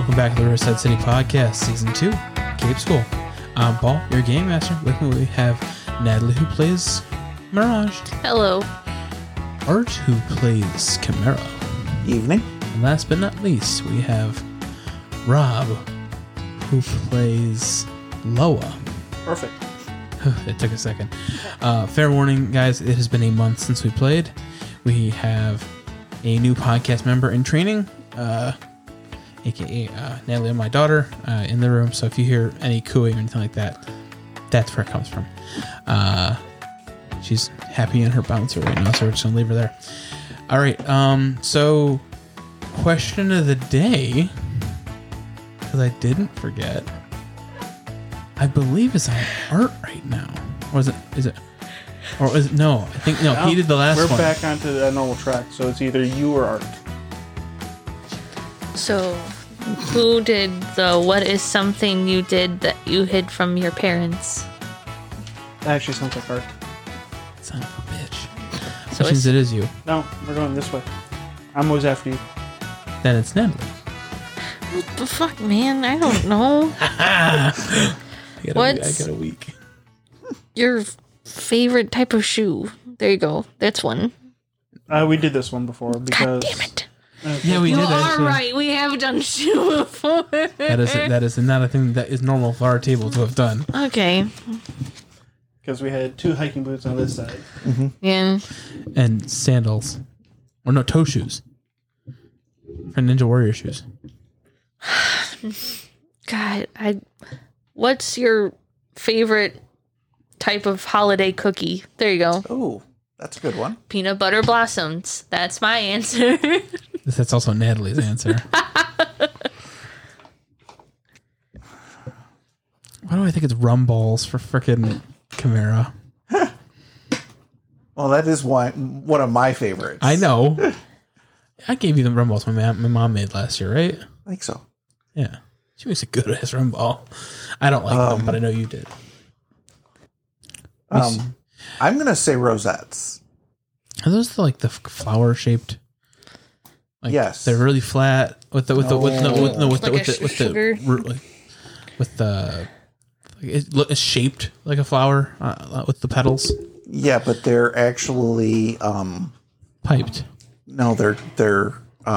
Welcome back to the Riverside City Podcast, Season 2, Cape School. I'm Paul, your game master. With me we have Natalie, who plays Mirage. Hello. Art, who plays Chimera. Evening. And last but not least, we have Rob, who plays Loa. Perfect. It took a second. Fair warning, guys, it has been a month since we played. We have a new podcast member in training, aka Natalie and my daughter, in the room. So if you hear any cooing or anything like that, that's where it comes from. She's happy in her bouncer right now, so we're just gonna leave her there. All right. So question of the day, because I didn't forget, I believe is on Art right now, or is it? Or is it? No, I think no. He did the last one. We're back onto the normal track, so it's either you or Art. So, who did the what is something you did that you hid from your parents? That actually sounds like Art. Son of a bitch. So Which means it is you. No, we're going this way. I'm always after you. Then it's Natalie. What the fuck, man? I don't know. I got a week. Your favorite type of shoe. There you go. That's one. We did this one before because. God damn it. Yeah, we You did are actually. right. We have done shoe before. That is not a thing that is normal for our table to have done. Okay. Because we had two hiking boots on this side. Mm-hmm. Yeah. And sandals. Or no, toe shoes. For Ninja Warrior shoes. God, what's your favorite type of holiday cookie? There you go. Oh, that's a good one. Peanut butter blossoms. That's my answer. That's also Natalie's answer. Why do I think it's rum balls for frickin' Chimera? Well, that is one of my favorites. I know. I gave you the rum balls my mom made last year, right? I think so. Yeah. She makes a good ass rum ball. I don't like them, but I know you did. I'm going to say rosettes. Are those like the flower shaped? Like, yes. They're really flat with the it's shaped like a flower with the petals. Yeah, but they're actually Piped. no, they're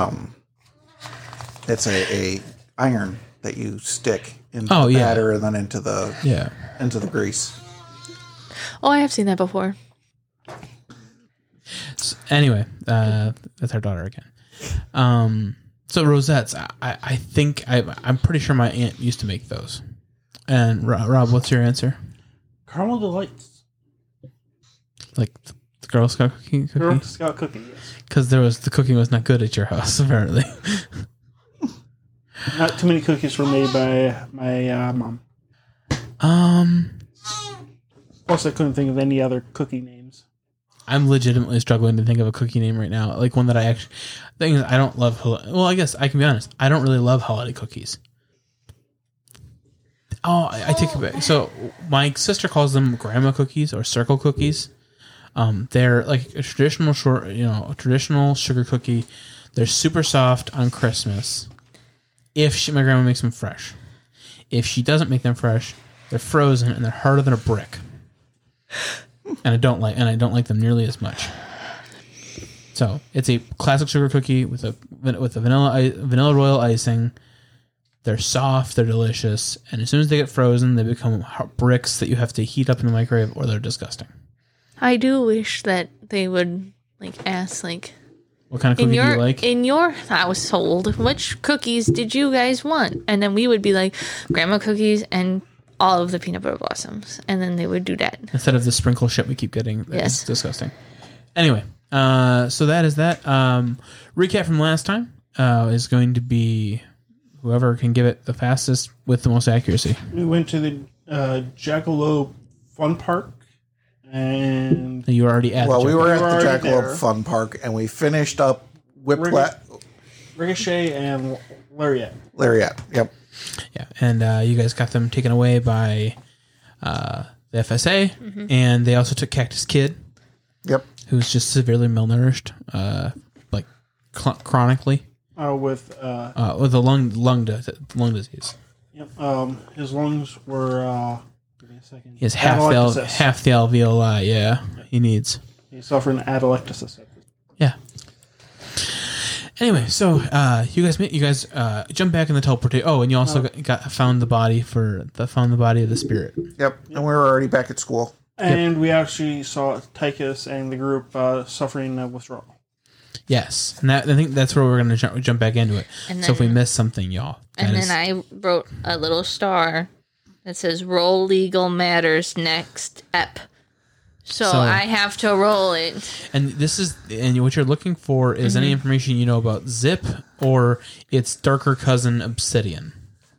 it's a iron that you stick into the batter and then into the grease. Oh, I have seen that before. So, anyway, that's our daughter again. So rosettes, I think I'm pretty sure my aunt used to make those. And Rob, what's your answer? Caramel Delights. Like the Girl Scout cookie? Girl Scout cookie, yes. Because the cooking was not good at your house, apparently. Not too many cookies were made by my mom. Plus, I couldn't think of any other cookie names. I'm legitimately struggling to think of a cookie name right now. Like one that I actually... The thing is, I don't love... Well, I guess I can be honest. I don't really love holiday cookies. Oh, I take it back. So my sister calls them grandma cookies or circle cookies. They're like a traditional traditional sugar cookie. They're super soft on Christmas. My grandma makes them fresh. If she doesn't make them fresh, they're frozen and they're harder than a brick. And I don't like them nearly as much. So it's a classic sugar cookie with a vanilla royal icing. They're soft, they're delicious, and as soon as they get frozen, they become bricks that you have to heat up in the microwave, or they're disgusting. I do wish that they would ask what kind of cookie do you like? In your household, which cookies did you guys want? And then we would be like, grandma cookies and all of the peanut butter blossoms. And then they would do that. Instead of the sprinkle shit we keep getting. Yes. It's disgusting. Anyway, so that is that. Recap from last time is going to be whoever can give it the fastest with the most accuracy. We went to the Jackalope Fun Park. And you were already at we were at the Jackalope there. Fun Park, and we finished up Ricochet and Lariat. Lariat, yep. Yeah, and you guys got them taken away by the FSA, and they also took Cactus Kid. Yep. Who's just severely malnourished, chronically. With the lung disease. Yep. His lungs were. Give me a second. He has half the alveoli. Yeah, he needs. He's suffering atelectasis. Yeah. Anyway, so you guys jump back in the teleportation. Oh, and you also found the body of the spirit. Yep, and we were already back at school. And we actually saw Tychus and the group suffering withdrawal. Yes, and I think that's where we're going to jump back into it. And so if we missed something, y'all. Then I wrote a little star that says "Roll Legal Matters Next Ep." So I have to roll it. And what you're looking for is any information you know about Zip or its darker cousin Obsidian.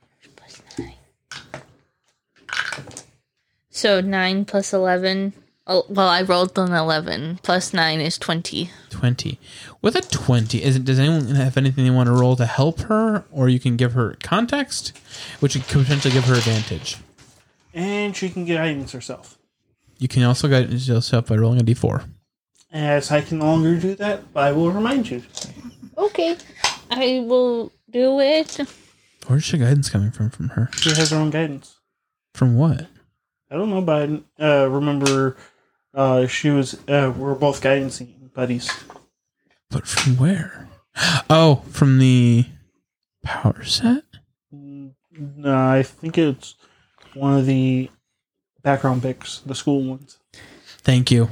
So 9 plus 11. Oh, well, I rolled an 11. Plus 9 is 20. 20. With a 20, does anyone have anything they want to roll to help her? Or you can give her context, which could potentially give her advantage. And she can get guidance herself. You can also guide yourself by rolling a d4. As I can no longer do that, I will remind you. Okay. I will do it. Where's your guidance coming from her? She has her own guidance. From what? I don't know, but remember she was we're both guidance buddies. But from where? Oh, from the power set? No, I think it's one of the background picks, the school ones. Thank you.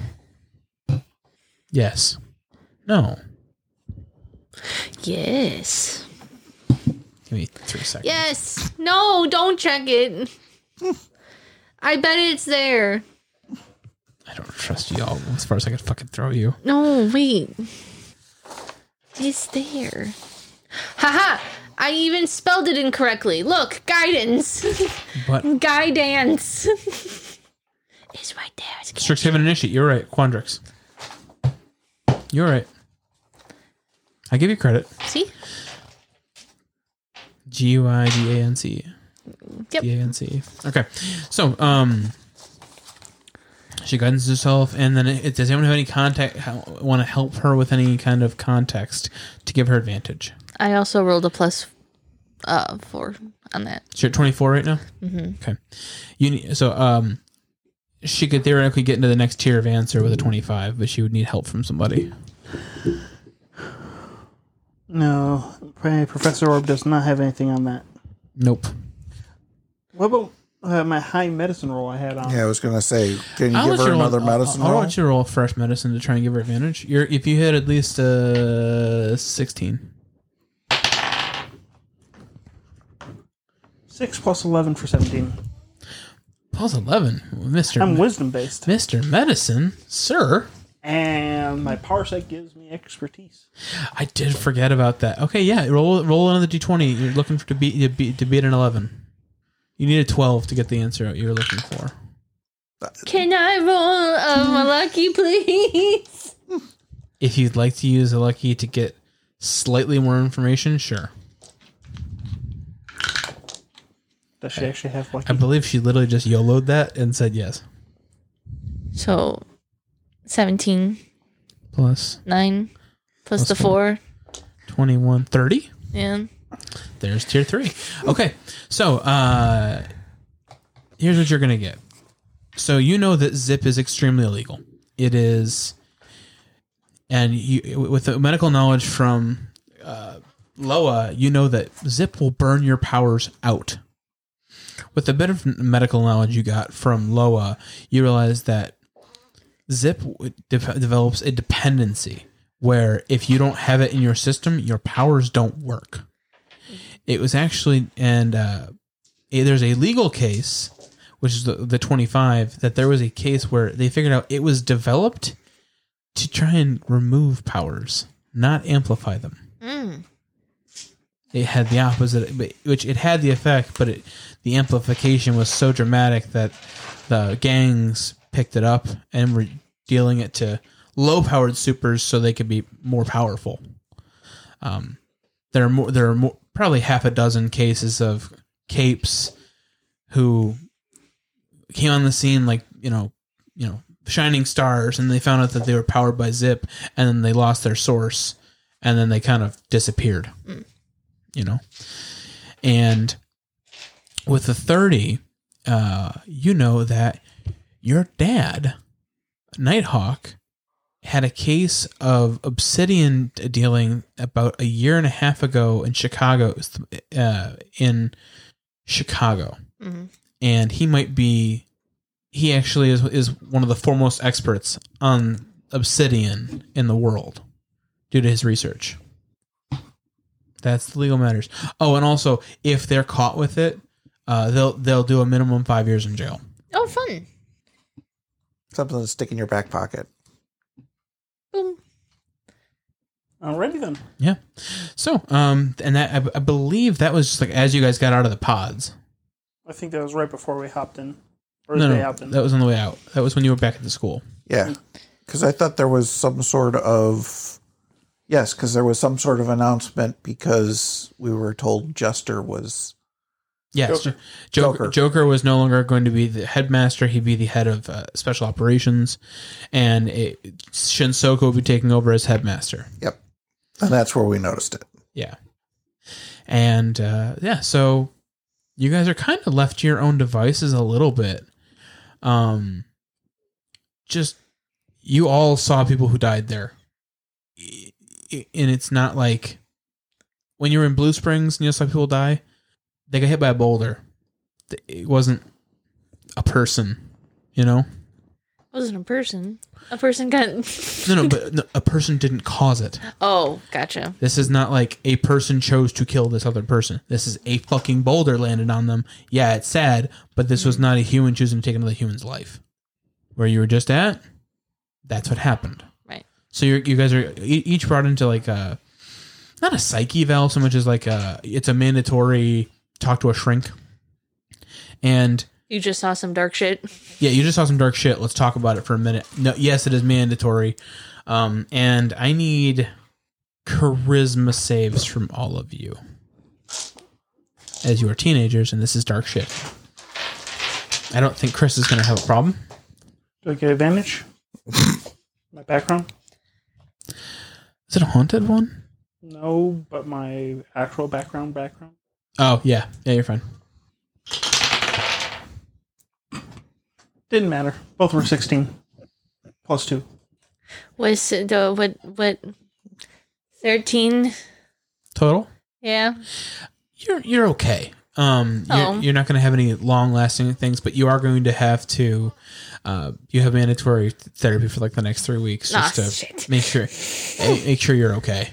Yes. No. Yes. Give me 3 seconds. Yes. No, don't check it. I bet it's there. I don't trust y'all as far as I could fucking throw you. No, wait. It's there. Haha! I even spelled it incorrectly. Look, guidance. What? Guidance. It's right there. Strixhaven Initiate. You're right. Quandrix. You're right. I give you credit. See? Guidance. Yep. D-A-N-C. Okay. So, she guidance herself, and then does anyone have any want to help her with any kind of context to give her advantage? I also rolled a plus 4 on that. So you're at 24 right now? Mm-hmm. Okay. She could theoretically get into the next tier of answer with a 25, but she would need help from somebody. No, Professor Orb does not have anything on that. Nope. What about my high medicine roll I had on? Yeah, I was going to say, can you give her another medicine roll? I want you to roll fresh medicine to try and give her advantage. If you hit at least 16. 6 plus 11 for 17. Plus 11? I'm wisdom based. Mr. Medicine? Sir? And my parsec gives me expertise. I did forget about that. Okay, yeah, roll another d20. You're looking to beat an 11. You need a 12 to get the answer you're looking for. Can I roll a lucky, please? If you'd like to use a lucky to get slightly more information, sure. Does she actually have lucky? I believe she literally just YOLO'd that and said yes. So, 17. Plus 9. Plus the 4. 21. 30? Yeah. There's tier 3. Okay, so here's what you're going to get. So you know that Zip is extremely illegal. It is, and with the medical knowledge from Loa, you know that Zip will burn your powers out. With the bit of medical knowledge you got from Loa, you realize that Zip develops a dependency where if you don't have it in your system, your powers don't work. It was actually, and there's a legal case, which is the 25, that there was a case where they figured out it was developed to try and remove powers, not amplify them. It had the opposite, which it had the effect, but the amplification was so dramatic that the gangs picked it up and were dealing it to low-powered supers so they could be more powerful. There are more, probably half a dozen cases of capes who came on the scene like shining stars, and they found out that they were powered by Zip, and then they lost their source, and then they kind of disappeared. You know, and with the 30, you know that your dad, Nighthawk, had a case of obsidian dealing about a year and a half ago in Chicago. Mm-hmm. And he actually is one of the foremost experts on obsidian in the world due to his research. That's the legal matters. Oh, and also, if they're caught with it, they'll do a minimum 5 years in jail. Oh, fun! Something to stick in your back pocket. Boom. Alrighty then. Yeah. So, and that I believe that was just like as you guys got out of the pods. I think that was right before we hopped in. Or No, they hopped in. that was on the way out. That was when you were back at the school. Yeah, because I thought there was some sort of... Yes, because there was some sort of announcement because we were told Jester was... Yes, Joker was no longer going to be the headmaster. He'd be the head of special operations, and Shinsoku would be taking over as headmaster. Yep, and that's where we noticed it. Yeah, and so you guys are kind of left to your own devices a little bit. Just you all saw people who died there. And it's not like when you were in Blue Springs and you saw people die, they got hit by a boulder. It wasn't a person, you know? It wasn't a person. A person got... No, a person didn't cause it. Oh, gotcha. This is not like a person chose to kill this other person. This is a fucking boulder landed on them. Yeah, it's sad, but this was not a human choosing to take another human's life. Where you were just at, that's what happened. So you guys are each brought into like a, not a psyche eval so much as like it's a mandatory talk to a shrink. And you just saw some dark shit. Yeah, you just saw some dark shit. Let's talk about it for a minute. No, yes, it is mandatory. And I need charisma saves from all of you. As you are teenagers and this is dark shit. I don't think Chris is going to have a problem. Do I get advantage? My background? Is it a haunted one? No, but my actual background. Oh, yeah. Yeah, you're fine. Didn't matter. Both were 16. Plus 2. Was what 13 total? Yeah. You're okay. You're not going to have any long lasting things, but you are going to have to you have mandatory therapy for like the next 3 weeks just to make sure you're okay.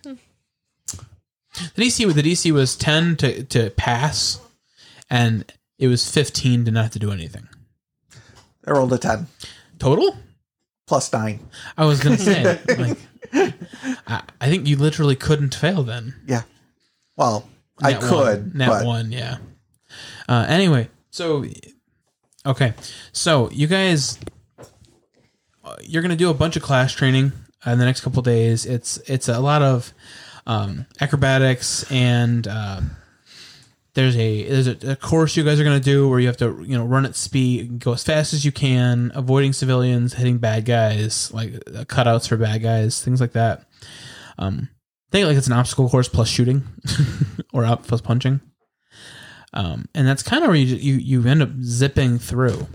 The DC was 10 to pass, and it was 15 to not have to do anything. I rolled a 10 total plus 9. I was going to say, like, I think you literally couldn't fail then. Yeah. Well, I could. Nat 1, yeah. Anyway, so okay, so you guys, you're gonna do a bunch of class training in the next couple of days. It's a lot of acrobatics, and there's a course you guys are gonna do where you have to run at speed, go as fast as you can, avoiding civilians, hitting bad guys, like cutouts for bad guys, things like that. Think like it's an obstacle course plus shooting, or up plus punching. And that's kind of where you end up zipping through,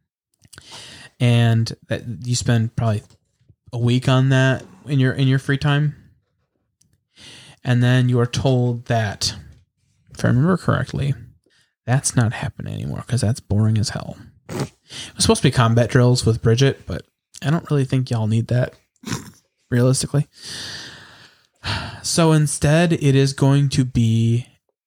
and that you spend probably a week on that in your free time, and then you are told that, if I remember correctly, that's not happening anymore because that's boring as hell. It was supposed to be combat drills with Bridget, but I don't really think y'all need that, realistically. So instead, it is going to be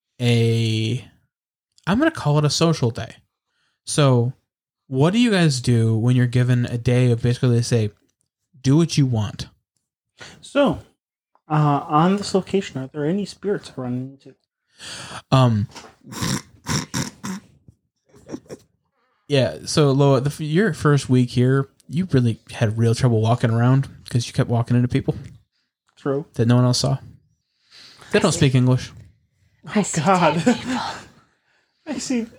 I'm going to call it a social day. So what do you guys do when you're given a day of basically, they say, do what you want? So, on this location, are there any spirits I run into? Yeah, so Loa, your first week here, you really had real trouble walking around because you kept walking into people. True. That no one else saw. They don't speak English. Oh, God. I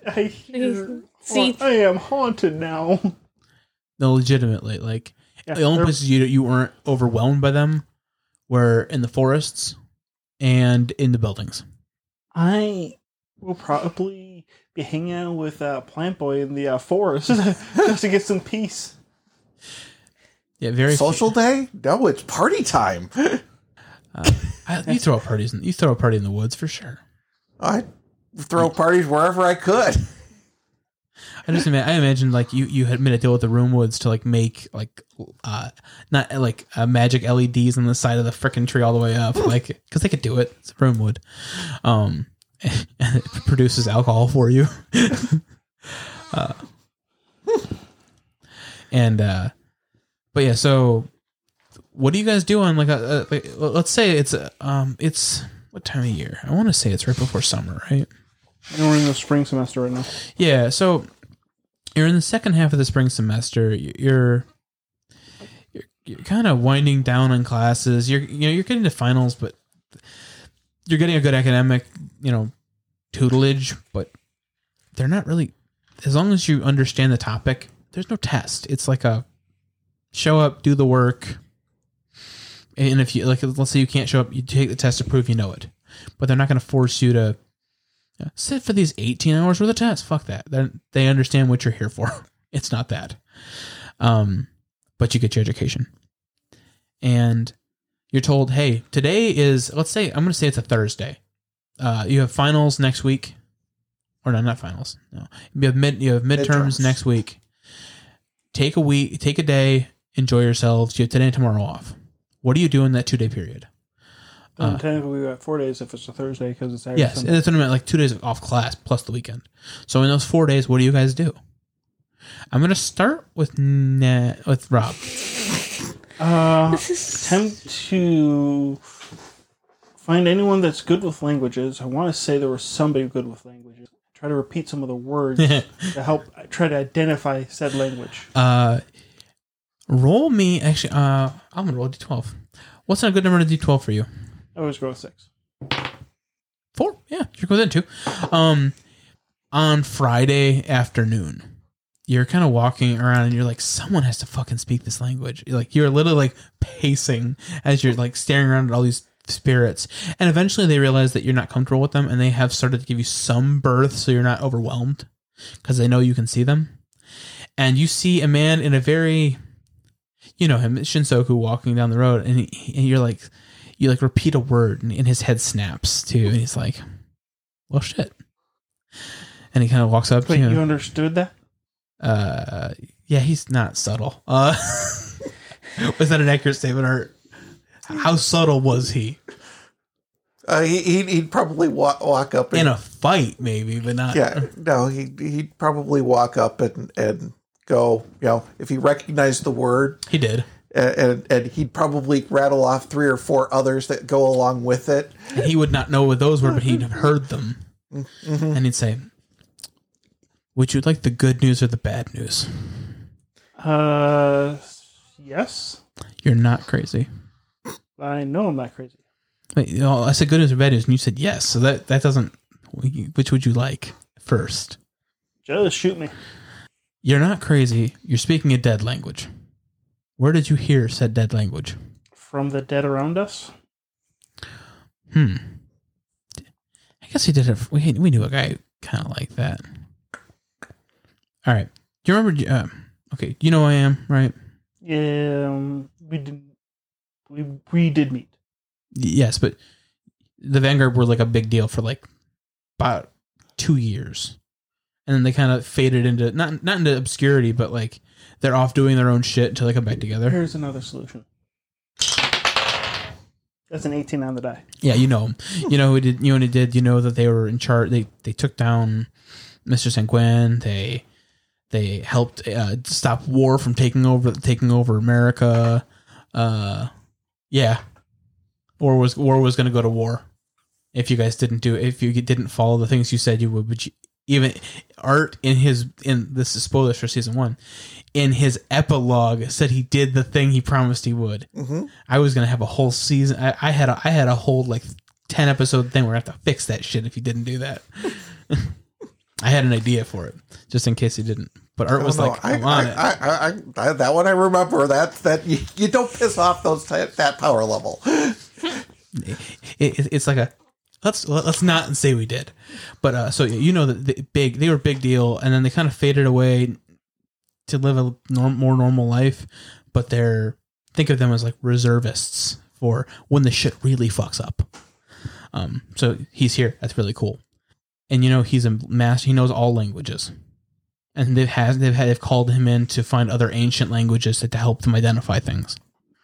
am haunted now. No, legitimately. Like, the only places you weren't overwhelmed by them were in the forests and in the buildings. I will probably be hanging out with Plant Boy in the forest just to get some peace. Yeah, very Social day? No, it's party time. you throw parties. You throw a party in the woods for sure. I throw parties wherever I could. I imagine like you had made a deal with the Roomwoods to like make like not like magic LEDs on the side of the frickin' tree all the way up, like because they could do it. It's a Roomwood, and it produces alcohol for you. But yeah, so what do you guys do on like let's say it's what time of year? I want to say it's right before summer, right? We're in the spring semester right now. Yeah, so you're in the second half of the spring semester. You're kind of winding down on classes. You're getting to finals, but you're getting a good academic, tutelage, but they're not really, as long as you understand the topic, there's no test. It's like a show up, do the work. And if you let's say you can't show up, you take the test to prove you know it, but they're not going to force you to sit for these 18 hours worth of tests. Fuck that. They understand what you're here for. It's not that. But you get your education. And you're told, hey, today is, let's say, I'm going to say it's a Thursday. You have finals next week. Or no, not finals. No. You have midterms next week. Take a day, enjoy yourselves. You have today and tomorrow off. What do you do in that 2-day period? Technically, we got 4 days if it's a Thursday because it's Saturday. Yes, that's what I meant, like 2 days off class plus the weekend. So in those 4 days, what do you guys do? I'm going to start with Rob. Attempt to find anyone that's good with languages. I want to say there was somebody good with languages. Try to repeat some of the words to help try to identify said language. Roll me, actually, I'm going to roll a d12. What's a good number to d12 for you? I always go with 6. 4? Yeah, you're within 2. On Friday afternoon, you're kind of walking around and you're like, someone has to fucking speak this language. You're literally like pacing as you're like staring around at all these spirits. And eventually they realize that you're not comfortable with them and they have started to give you some berth so you're not overwhelmed because they know you can see them. And you see a man in a very, him, Shinsoku, walking down the road and you're like, you like repeat a word and his head snaps too. And he's like, well, shit. And he kind of walks up to you. You understood that? Yeah, he's not subtle. Was that an accurate statement, or how subtle was he? He'd probably walk up in a fight, maybe, but not. Yeah, no, he'd probably walk up and go. If he recognized the word, he did, and he'd probably rattle off 3 or 4 others that go along with it. And he would not know what those were, but he'd heard them, and he'd say, would you like the good news or the bad news? Yes. You're not crazy. I know I'm not crazy. Wait, I said good news or bad news, and you said yes. So that doesn't. Which would you like first? Just shoot me. You're not crazy. You're speaking a dead language. Where did you hear said dead language? From the dead around us. I guess he did it. We knew a guy kind of like that. All right. Do you remember? Okay. You know who I am, right? Yeah. We did meet. Yes, but the Vanguard were like a big deal for like about 2 years, and then they kind of faded into not into obscurity, but like they're off doing their own shit until they come back together. Here's another solution. That's an 18 on the die. Yeah, you know him. You know who did. You know what he did. You know that they were in charge. They took down Mr. Sanguin. They helped stop war from taking over America. Yeah, war was going to go to war if you guys if you didn't follow the things you said you would. But even Art in this is spoilers for season 1. In his epilogue, said he did the thing he promised he would. Mm-hmm. I was going to have a whole season. I had a whole like 10 episode thing where I have to fix that shit if he didn't do that. I had an idea for it just in case he didn't. But Art was like, I'm on it. That one I remember. That you don't piss off that power level. It's like a let's not say we did, but so you know that they were a big deal, and then they kind of faded away to live a more normal life. But think of them as like reservists for when the shit really fucks up. So he's here. That's really cool. And you know he's a master. He knows all languages, and they've called him in to find other ancient languages to help them identify things.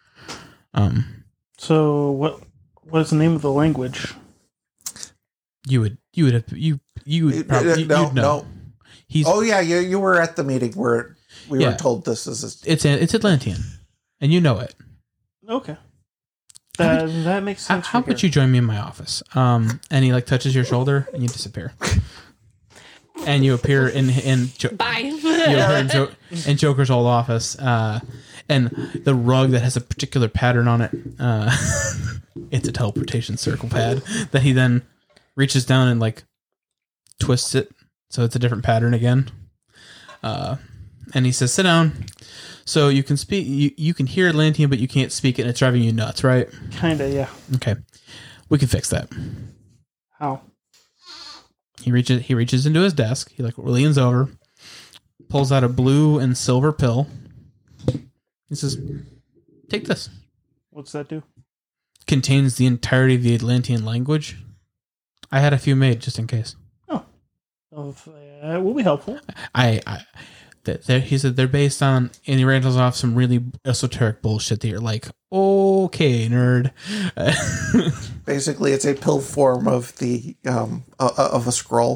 So what is the name of the language? You would probably you'd know. No. You were at the meeting where we were told this is it's Atlantean, and you know it. Okay. That makes sense. How about you join me in my office? And he like touches your shoulder, and you disappear, and you appear in Bye. you appear in Joker's old office, and the rug that has a particular pattern on it. It's a teleportation circle pad that he then reaches down and like twists it so it's a different pattern again. And he says, "Sit down." So you can speak, you can hear Atlantean, but you can't speak it, and it's driving you nuts, right? Kinda, yeah. Okay, we can fix that. How? He reaches into his desk. He like leans over, pulls out a blue and silver pill. He says, "Take this." What's that do? Contains the entirety of the Atlantean language. I had a few made just in case. Oh, that will be helpful. He said they're based on, and he rattles off some really esoteric bullshit that you're like, okay, nerd. basically it's a pill form of the of a scroll.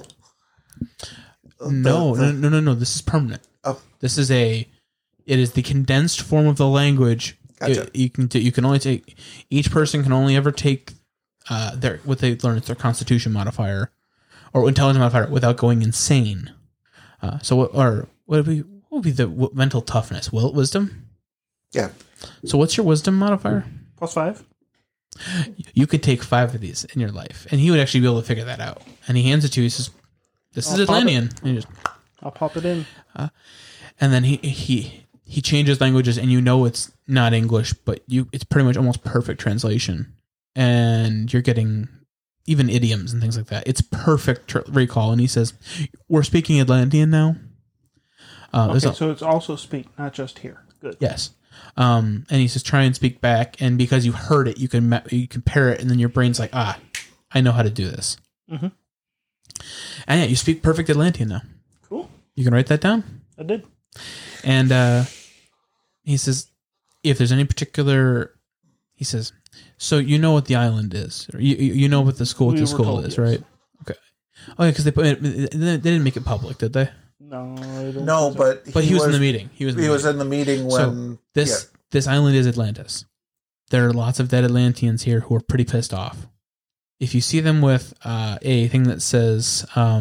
No. This is permanent. Oh, it is the condensed form of the language. Gotcha. You can only take, each person can only ever take what they learn is their constitution modifier or intelligence modifier without going insane. What would be the mental toughness? Wisdom? Yeah. So what's your wisdom modifier? +5. You could take 5 of these in your life, and he would actually be able to figure that out. And he hands it to you. He says, "This is Atlantean." And I'll pop it in. And then he changes languages, and you know it's not English, but it's pretty much almost perfect translation. And you're getting even idioms and things like that. It's perfect recall. And he says, "We're speaking Atlantean now." Okay, so it's also speak, not just hear. Good. Yes. And he says, "Try and speak back." And because you heard it, you can pair it, and then your brain's like, I know how to do this. Mm-hmm. And yeah, you speak perfect Atlantean now. Cool. You can write that down. I did. And he says, if there's any particular, he says, so you know what the island is, or you know what the school is, yes. right? Okay. Oh yeah, because they didn't make it public, did they? No, I don't no, think so. But he was in the meeting. He was in the meeting when this island is Atlantis. There are lots of dead Atlanteans here who are pretty pissed off. If you see them with a thing that says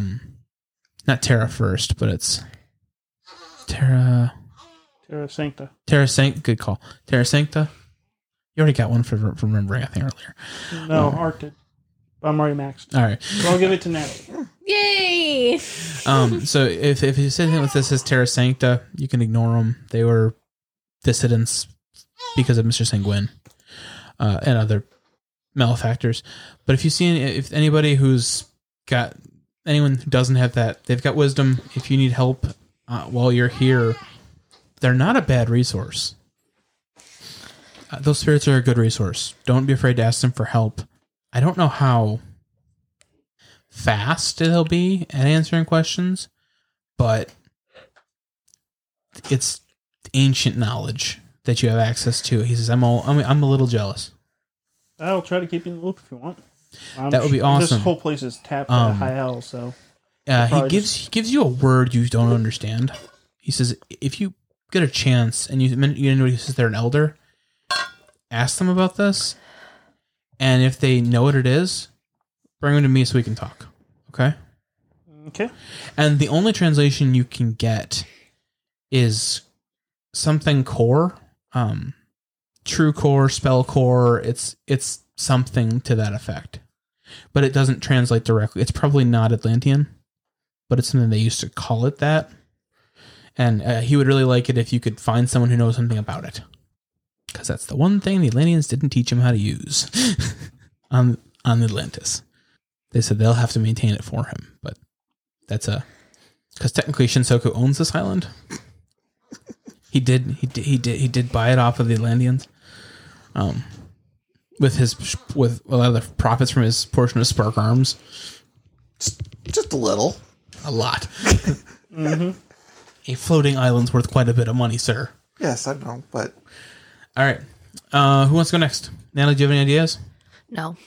not Terra First, but it's Terra Sancta. Terra Sancta, good call. Terra Sancta. You already got one for remembering, I think, earlier. No, Art did. But I'm already maxed. All right. So I'll give it to Natalie. Yay! So if you say anything with this as Terra Sancta, you can ignore them. They were dissidents because of Mr. Sanguine and other malefactors. But if anybody anyone who doesn't have that, they've got wisdom. If you need help while you're here, they're not a bad resource. Those spirits are a good resource. Don't be afraid to ask them for help. I don't know how fast they'll be at answering questions, but it's ancient knowledge that you have access to. He says, I'm a little jealous. I'll try to keep you in the loop if you want. That would be awesome. This whole place is tapped at high hell, so he gives you a word you don't understand. He says, if you get a chance and you know he says they're an elder, ask them about this, and if they know what it is, bring them to me so we can talk. Okay? Okay. And the only translation you can get is something core, true core, spell core. It's something to that effect, but it doesn't translate directly. It's probably not Atlantean, but it's something they used to call it that. And he would really like it if you could find someone who knows something about it, because that's the one thing the Atlanteans didn't teach him how to use. on Atlantis. They said they'll have to maintain it for him, but that's because technically Shinsoku owns this island. He did buy it off of the Atlanteans, with a lot of the profits from his portion of Spark Arms. Just a little. A lot. A floating island's worth quite a bit of money, sir. Yes, I know, but... All right. Who wants to go next? Natalie, do you have any ideas? No.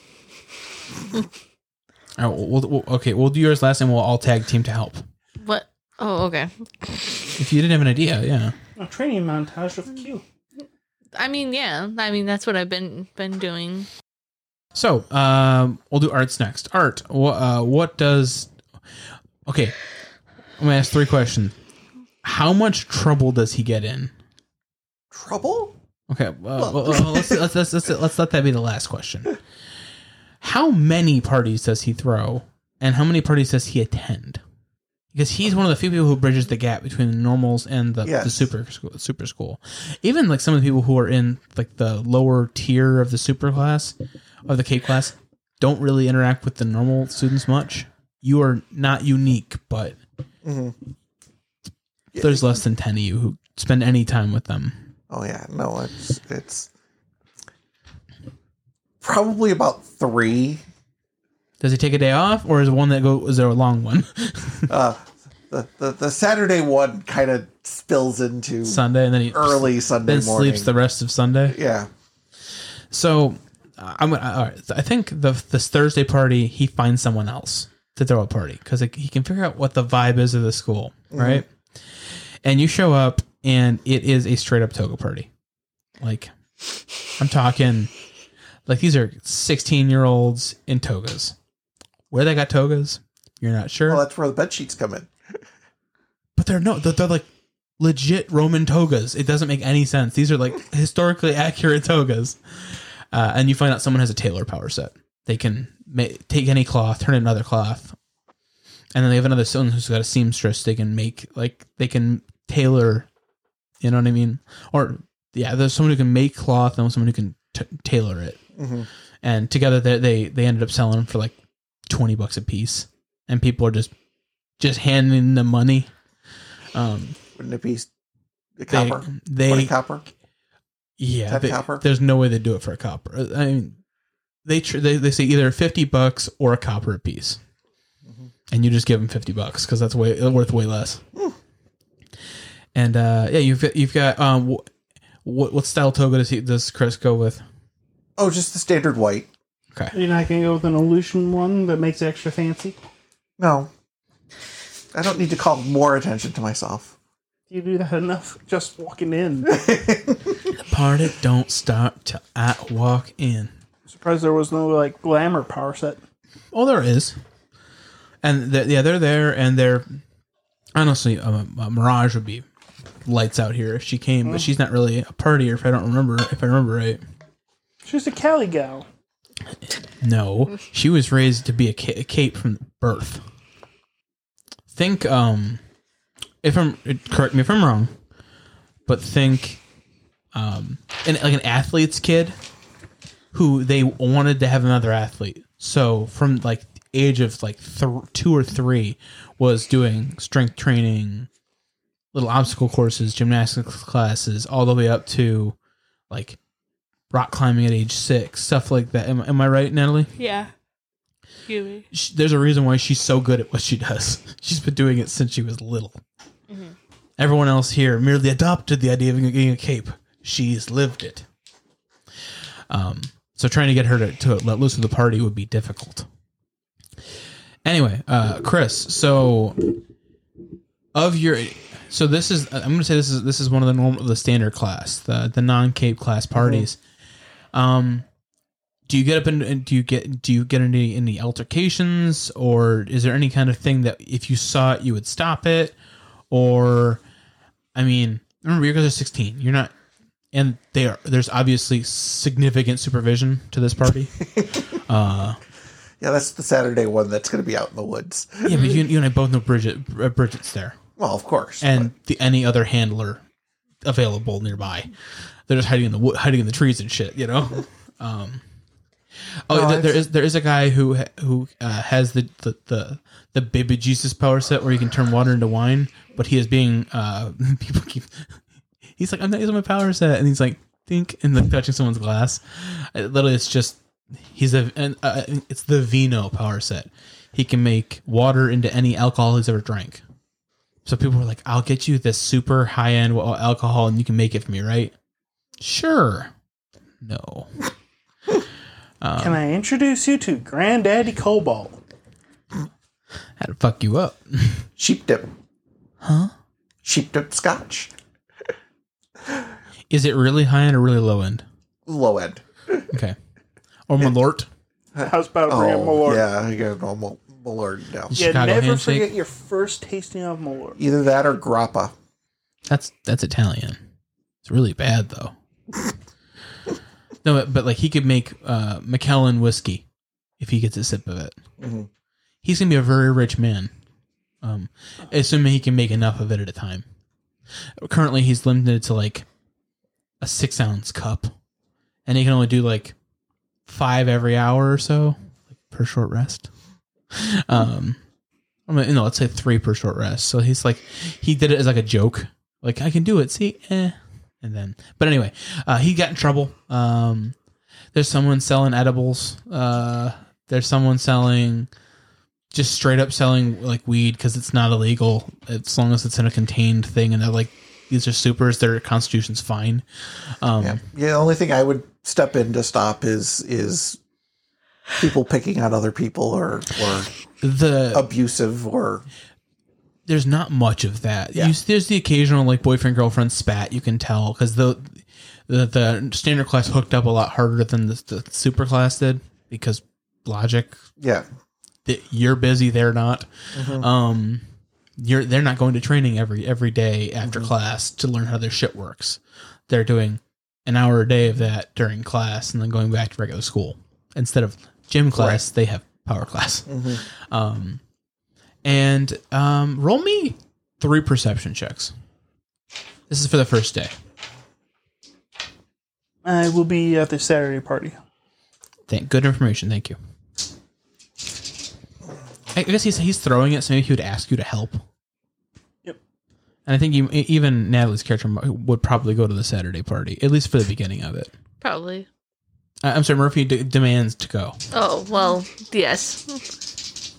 All right, we'll do yours last, and we'll all tag team to help. What? Oh, okay. If you didn't have an idea, yeah. A training montage of Q. I mean, yeah. I mean, that's what I've been doing. So, we'll do Art's next. Art, what does... Okay, I'm going to ask 3 questions. How much trouble does he get in? Trouble? Okay, let's let that be the last question. How many parties does he throw, and how many parties does he attend? Because he's one of the few people who bridges the gap between the normals and the super school. Even like some of the people who are in like the lower tier of the super class, of the Cape class, don't really interact with the normal students much. You are not unique, but there's less than 10 of you who spend any time with them. Oh yeah, no, it's probably about 3. Does he take a day off, or is it one that is there a long one? The Saturday one kind of spills into Sunday, and then he early Sunday then morning. sleeps the rest of Sunday. Yeah. So all right. I think this Thursday party, he finds someone else to throw a party because he can figure out what the vibe is of the school, right? And you show up, and it is a straight up toga party. Like, I'm talking, like these are 16-year-olds in togas. Where they got togas, you're not sure. Well, that's where the bed sheets come in. But they're like legit Roman togas. It doesn't make any sense. These are like historically accurate togas. And you find out someone has a tailor power set. They can take any cloth, turn it into another cloth. And then they have another someone who's got a seamstress. They can they can tailor, you know what I mean? Or yeah, there's someone who can make cloth and someone who can tailor it. And together they ended up selling them for like $20 a piece. And people are just handing them money. Wouldn't it be the copper? 20 copper? Yeah, 10 copper? There's no way they do it for a copper. I mean, they say either $50 or a copper a piece, and you just give them $50 because that's worth way less. And you've got what style toga does Chris go with? Oh, just the standard white. Okay. You're not going to go with an illusion one that makes it extra fancy? No. I don't need to call more attention to myself. Do you do that enough just walking in? The party don't start till I walk in. I'm surprised there was no like glamour power set. Oh, there is. And they're there, and they're honestly Mirage would be lights out here if she came, but she's not really a partier if I remember right. She's a Cali gal. No, she was raised to be a cape from birth. Think, correct me if I'm wrong, but think, like an athlete's kid who they wanted to have another athlete. So from like age of like 2 or 3 was doing strength training, little obstacle courses, gymnastics classes, all the way up to like rock climbing at age 6, stuff like that. Am I right, Natalie? Yeah. There's a reason why she's so good at what she does. She's been doing it since she was little. Everyone else here merely adopted the idea of getting a cape. She's lived it. So trying to get her to let loose of the party would be difficult. Anyway, Chris, so this is, I'm going to say this is one of the standard class, the non-cape class parties. Do you get up and do you get any altercations, or is there any kind of thing that if you saw it you would stop it? Or, I mean, remember you guys are 16. You're not, and there's obviously significant supervision to this party. Yeah, that's the Saturday one that's going to be out in the woods. Yeah, but you and I both know Bridget's there. Well, of course, and any other handler available nearby. They're just hiding in the trees and shit, you know. Oh, there is a guy who has the baby Jesus power set where you can turn water into wine, but he is being people keep. He's like, I'm not using my power set, and he's like, think, and like touching someone's glass. Literally, it's just it's the Vino power set. He can make water into any alcohol he's ever drank. So people were like, I'll get you this super high end alcohol, and you can make it for me, right? Sure. No. Can I introduce you to Granddaddy Cobalt? How to fuck you up? Sheep dip. Huh? Sheep dip scotch. Is it really high end or really low end? Low end. Okay. Or Malort? How's about bringing Malort? Yeah, you got normal Malort down. Yeah, Chicago never handshake? forget your first tasting of Malort. Either that or grappa. That's Italian. It's really bad though. No, but like he could make Macallan whiskey if he gets a sip of it. Mm-hmm. He's gonna be a very rich man, assuming he can make enough of it at a time. Currently, he's limited to like a 6-ounce cup, and he can only do like 5 every hour or so, like per short rest. Let's say 3 per short rest. So he's like, he did it as like a joke, like I can do it. See, And then, but anyway, he got in trouble. There's someone selling edibles. There's someone just straight up selling like weed because it's not illegal as long as it's in a contained thing. And they're like, these are supers. Their constitution's fine. Yeah, the only thing I would step in to stop is people picking on other people or the abusive or. There's not much of that. Yeah. There's the occasional like boyfriend girlfriend spat. You can tell because the standard class hooked up a lot harder than the super class did because logic. Yeah, you're busy. They're not. Mm-hmm. They're not going to training every day after class to learn how their shit works. They're doing an hour a day of that during class and then going back to regular school instead of gym class. Right. They have power class. Mm-hmm. And roll me 3 perception checks. This is for the first day. I will be at the Saturday party. Good information. Thank you. I guess he's throwing it, so maybe he would ask you to help. Yep. And I think even Natalie's character would probably go to the Saturday party, at least for the beginning of it. Probably. I'm sorry, Murphy demands to go. Oh, well, yes.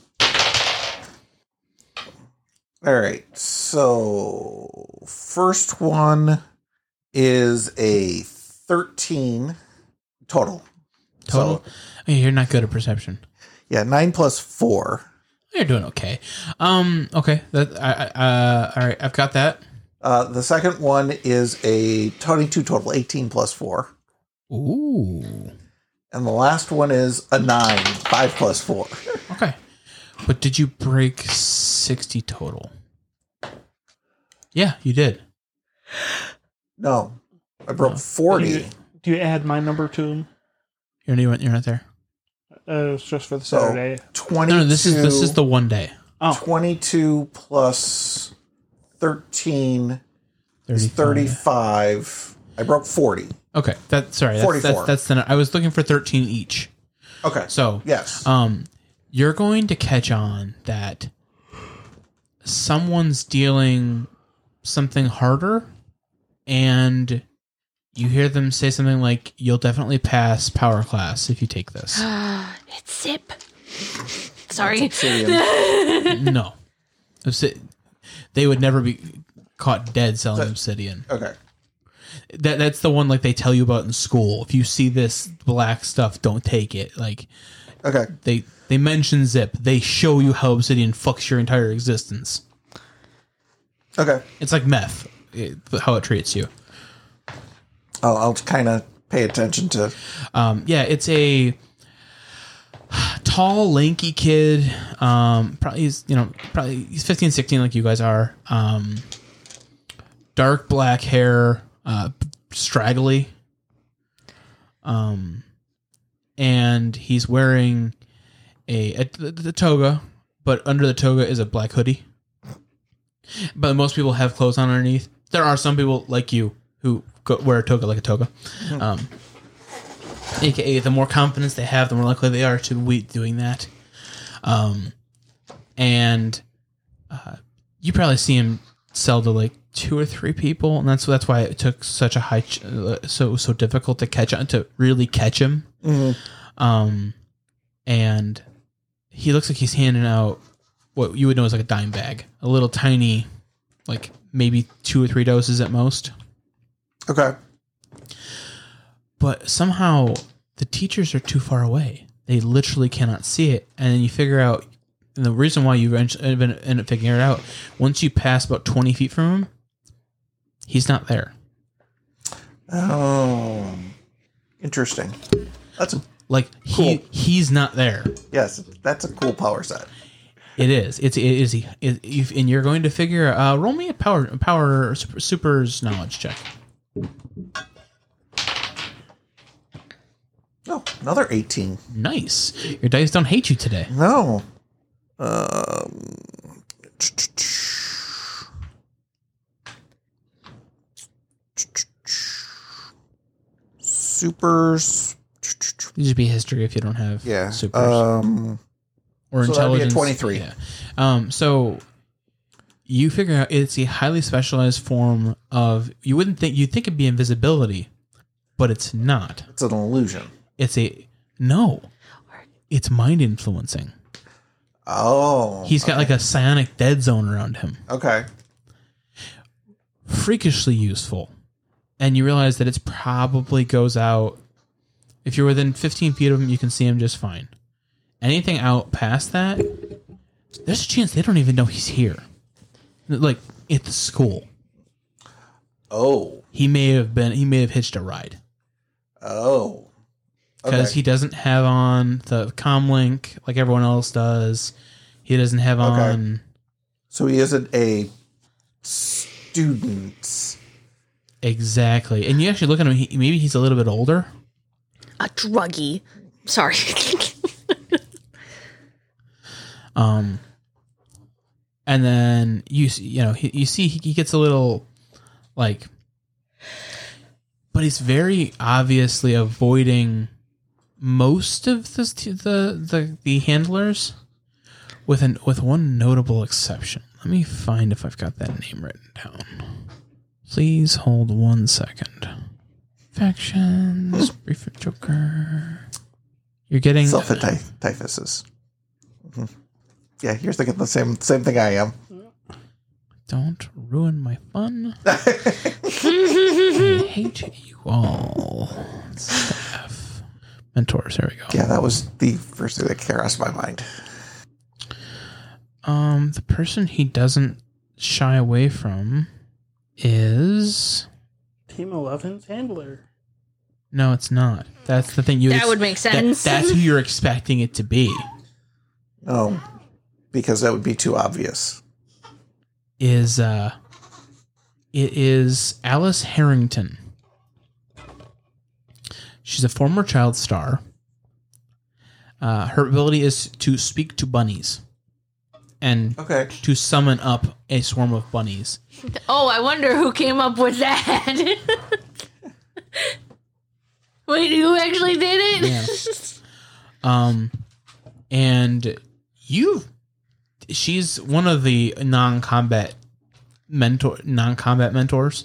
All right, so first one is a 13 total. Total? So, You're not good at perception. Yeah, 9 plus 4. You're doing okay. Okay. All right, I've got that. The second one is a 22 total, 18 plus 4. Ooh. And the last one is a 9, 5 plus 4. Okay. But did you break 60 total? Yeah, you did. No, I broke 40. Do you add my number to them? You're not there. It's just for the Saturday. So 22, No, this is the one day. Oh. 22 plus 13 is 35. I broke 40. Okay, that's 44. That's I was looking for 13 each. Okay. So yes, you're going to catch on that someone's dealing something harder, and you hear them say something like, "You'll definitely pass power class if you take this." It's Zip. Sorry. No, they would never be caught dead selling obsidian. okay. That's the one like they tell you about in school. If you see this black stuff, don't take it. Like, Okay. They mention Zip. They show you how obsidian fucks your entire existence. Okay. It's like meth, how it treats you. I'll kind of pay attention to. Yeah, it's a tall, lanky kid. Probably he's 15, 16 like you guys are. Dark black hair, straggly. And he's wearing the toga, but under the toga is a black hoodie. But most people have clothes on underneath. There are some people like you who wear a toga like a toga. AKA, the more confidence they have, the more likely they are to be doing that. And you probably see him sell to like 2 or 3 people, and that's why it took such a high, so difficult to really catch him. Mm-hmm. And he looks like he's handing out what you would know is like a dime bag, a little tiny, like maybe 2 or 3 doses at most. Okay. But somehow the teachers are too far away. They literally cannot see it. And then you figure out, and the reason why you end up figuring it out, once you pass about 20 feet from him, he's not there. Oh, interesting. That's like cool. He's not there. Yes, that's a cool power set. It is. And you're going to figure. Roll me a power super's knowledge check. Oh, another 18. Nice. Your dice don't hate you today. No. Supers. These would be history if you don't have supers. Or so intelligence. That'd be a 23. Yeah. So you figure out it's a highly specialized form of, you'd think it'd be invisibility, but it's not. It's an illusion. It's mind influencing. Oh. He's got like a psionic dead zone around him. Okay. Freakishly useful. And you realize that it's probably goes out, if you're within 15 feet of him, you can see him just fine. Anything out past that, there's a chance they don't even know he's here. Like, at the school. Oh. He may have hitched a ride. Oh. Because he doesn't have on the comlink like everyone else does. He doesn't have on... So he isn't a student. Exactly. And you actually look at him, maybe he's a little bit older. A druggie. Sorry. And then you see he gets a little like, but he's very obviously avoiding most of the handlers, with one notable exception. Let me find if I've got that name written down. Please hold 1 second. Factions, brief Joker. You're getting Self-typhuses. Mm-hmm. Yeah, you're thinking the same thing I am. Don't ruin my fun. I hate you all. Staff. Mentors, there we go. Yeah, that was the first thing that crossed my mind. The person he doesn't shy away from is... Team 11's handler. No, it's not. That's the thing. That would make sense. That's who you're expecting it to be. No, because that would be too obvious. It is Alice Harrington. She's a former child star. Her ability is to speak to bunnies and to summon up a swarm of bunnies. Oh, I wonder who came up with that. Wait, who actually did it? Yeah. And she's one of the non-combat mentors.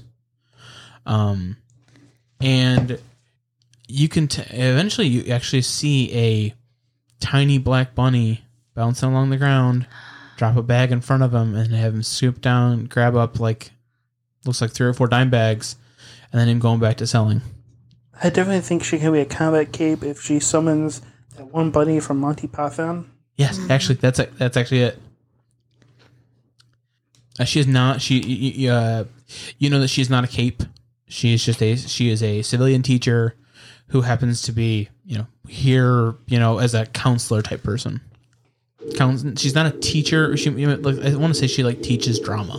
And you can eventually you actually see a tiny black bunny bouncing along the ground, drop a bag in front of him, and have him scoop down, grab up looks like 3 or 4 dime bags, and then him going back to selling. I definitely think she can be a combat cape if she summons that one bunny from Monty Python. Yes, actually, that's actually it. She is not. You know that she's not a cape. She is a civilian teacher who happens to be here as a counselor type person. She's not a teacher. I want to say she teaches drama.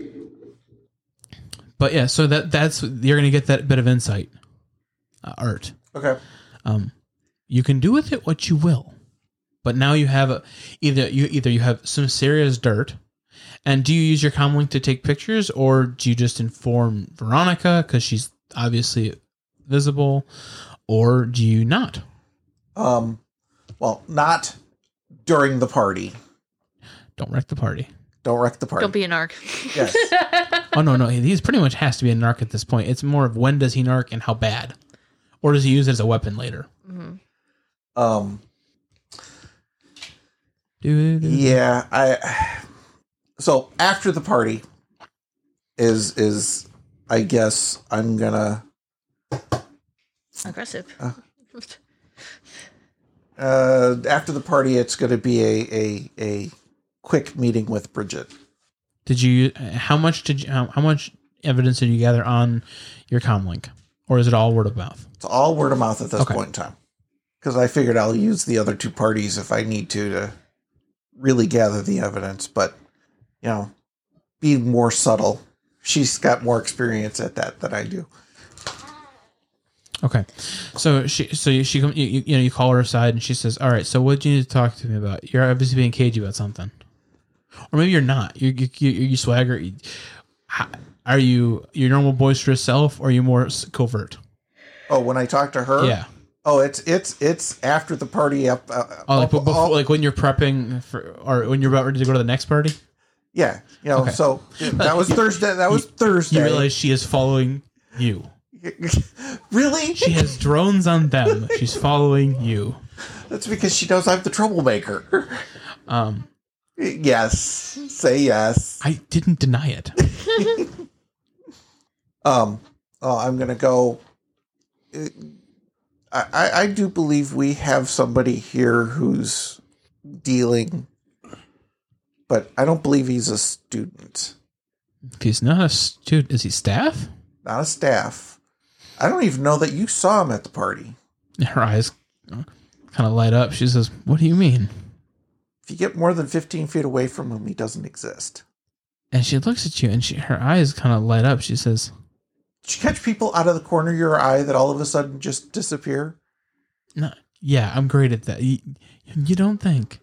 But yeah, so that's you're gonna get that bit of insight. Art. Okay. You can do with it what you will, but now you have either you have some serious dirt. And do you use your comlink to take pictures, or do you just inform Veronica because she's obviously visible, or do you not? Well, not during the party. Don't wreck the party. Don't wreck the party. Don't be a narc. Yes. Oh, no. He's pretty much has to be a narc at this point. It's more of when does he narc and how bad? Or does he use it as a weapon later? Mm-hmm. Yeah, so after the party is I guess I'm gonna Aggressive. After the party it's gonna be a quick meeting with Bridget. How much evidence did you gather on your comlink? Or is it all word of mouth? It's all word of mouth at this Okay. point in time. Because I figured I'll use the other two parties if I need to really gather the evidence, but be more subtle. She's got more experience at that than I do. Okay, so you call her aside and she says, "All right, so what do you need to talk to me about? You're obviously being cagey about something, or maybe you're not. You swagger. Are you your normal boisterous self, or are you more covert?" Oh, when I talk to her, Yeah. Oh, it's after the party up. Like when you're prepping for, or when you're about ready to go to the next party. Yeah, Okay. So that was Thursday. That was Thursday. You realize she is following you. Really? She has drones on them. She's following you. That's because she knows I'm the troublemaker. Yes. Say yes. I didn't deny it. I'm gonna go. I do believe we have somebody here who's dealing, but I don't believe he's a student. If he's not a student, is he staff? Not a staff. I don't even know that you saw him at the party. Her eyes kind of light up. She says, "What do you mean?" If you get more than 15 feet away from him, he doesn't exist. And she looks at you, and her eyes kind of light up. She says, Did you catch people out of the corner of your eye that all of a sudden just disappear? "No, yeah, I'm great at that. You don't think?"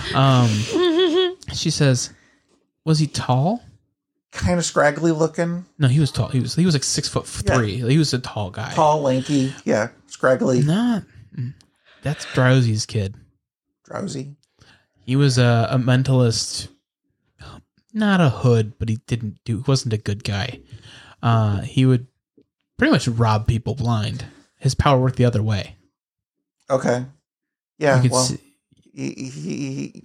She says, "Was he tall?" Kind of scraggly looking. No, he was tall. He was like 6'3". Yeah. He was a tall guy. Tall, lanky. Yeah, scraggly. Not. That's Drowsy's kid. Drowsy. He was a mentalist, not a hood, but he wasn't a good guy. He would pretty much rob people blind. His power worked the other way. Okay. Yeah, You could well, see-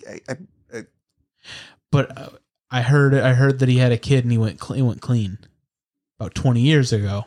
But I heard that he had a kid and he went clean about 20 years ago.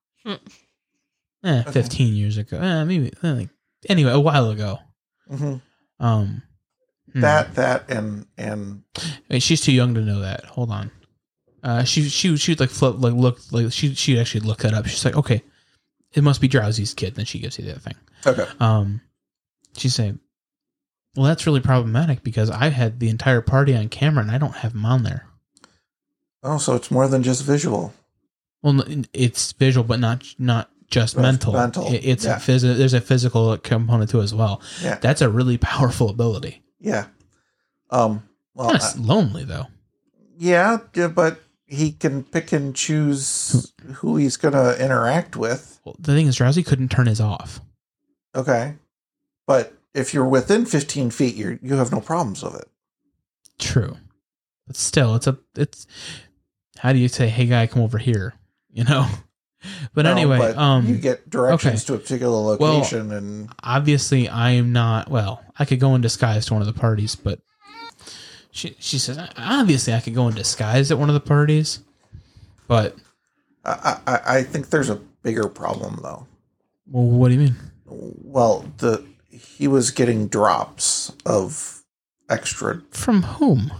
15 years ago. Maybe anyway, a while ago. mm-hmm. That and Wait, she's too young to know that. Hold on. She'd like flip, like look, like she'd actually look that up. She's like, okay, it must be Drowsy's kid. Then she gives you the other thing. okay. She's saying, well, that's really problematic because I had the entire party on camera and I don't have him on there. Oh, so it's more than just visual. Well, it's visual, but not just mental. It's yeah. There's a physical component to it as well. Yeah. That's a really powerful ability. Yeah. Well, Kind of lonely though. yeah, but he can pick and choose who he's going to interact with. Well, the thing is, Drowsy couldn't turn his off. Okay. But if you're within 15 feet, you have no problems with it. True, but still, it's. How do you say, "Hey, guy, come over here"? You know. But No, anyway, but you get directions okay. to a particular location, and obviously, I am not. Well, I could go in disguise to one of the parties, but she says, obviously, I could go in disguise at one of the parties, but I think there's a bigger problem though. well, what do you mean? Well, he was getting drops of extra From whom?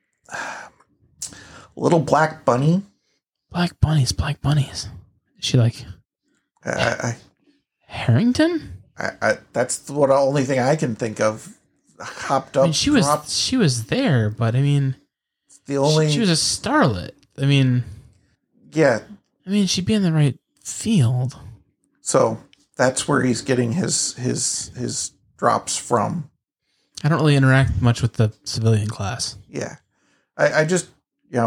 little black bunny. Black bunnies. Is she like Harrington? That's the only thing I can think of. Hopped up. I mean, she was there, but I mean, the only she was a starlet. I mean, she'd be in the right field. So that's where he's getting his drops from. I don't really interact much with the civilian class. Yeah, I just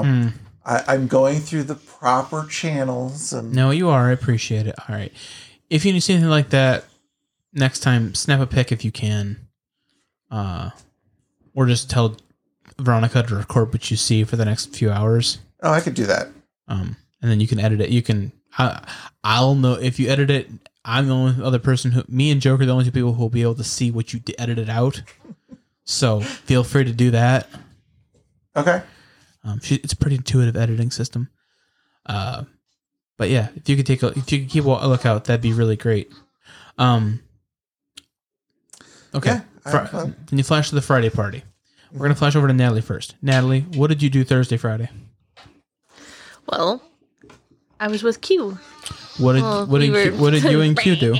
I'm going through the proper channels and No, you are. I appreciate it. All right. if you see anything like that, next time, snap a pic if you can. Or just tell Veronica to record what you see for the next few hours. Oh, I could do that. And then you can edit it. You can. I'll know if you edit it. I'm the only other person who. Me and Joker are the only two people who will be able to see what you edited out. So feel free to do that. Okay. It's a pretty intuitive editing system. But yeah, if you could keep a lookout, that'd be really great. Okay. Yeah, Then you flash to the Friday party. We're gonna flash over to Natalie first. Natalie, what did you do Thursday, Friday? Well, I was with Q. What did you and Q do?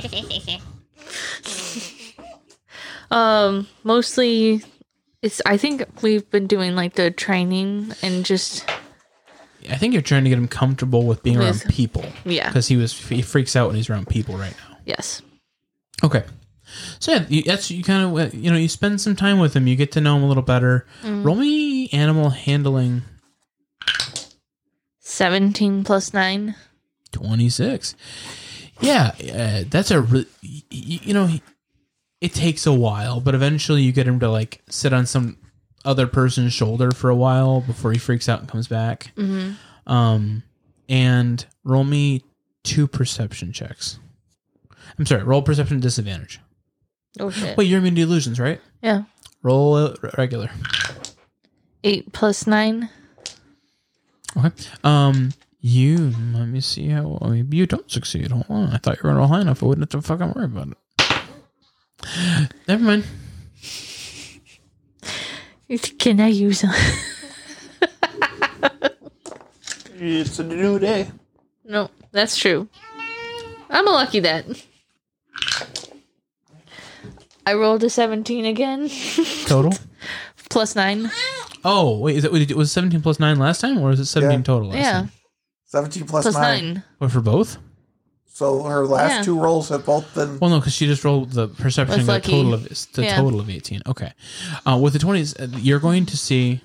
Mostly, I think we've been doing like the training and just. I think you're trying to get him comfortable with being around people. Yeah. Because he freaks out when he's around people right now. Yes. Okay. So yeah, you kind of you spend some time with him. You get to know him a little better. Roll me animal handling. 17 plus 9. 26. Yeah, that's it takes a while, but eventually you get him to like sit on some other person's shoulder for a while before he freaks out and comes back. And roll me 2 perception checks. I'm sorry, roll perception disadvantage. Oh shit. Wait, you're immune to illusions, right? Yeah. Roll regular. 8 plus 9. Okay. Let me see how. Maybe you don't succeed. Hold on. I thought you were going to roll high enough. I wouldn't have to fucking worry about it. Never mind. Can I use them? It's a new day. No, that's true. I'm a lucky that. I rolled a 17 again. Total? Plus 9. Oh, wait. Was it 17 plus 9 last time, or is it 17 total last time? 17 plus Plus 9. 9. Or for both? So her last 2 rolls have both been... Well, no, because she just rolled the perception and got total of 18. Okay. With the 20s, you're going to see...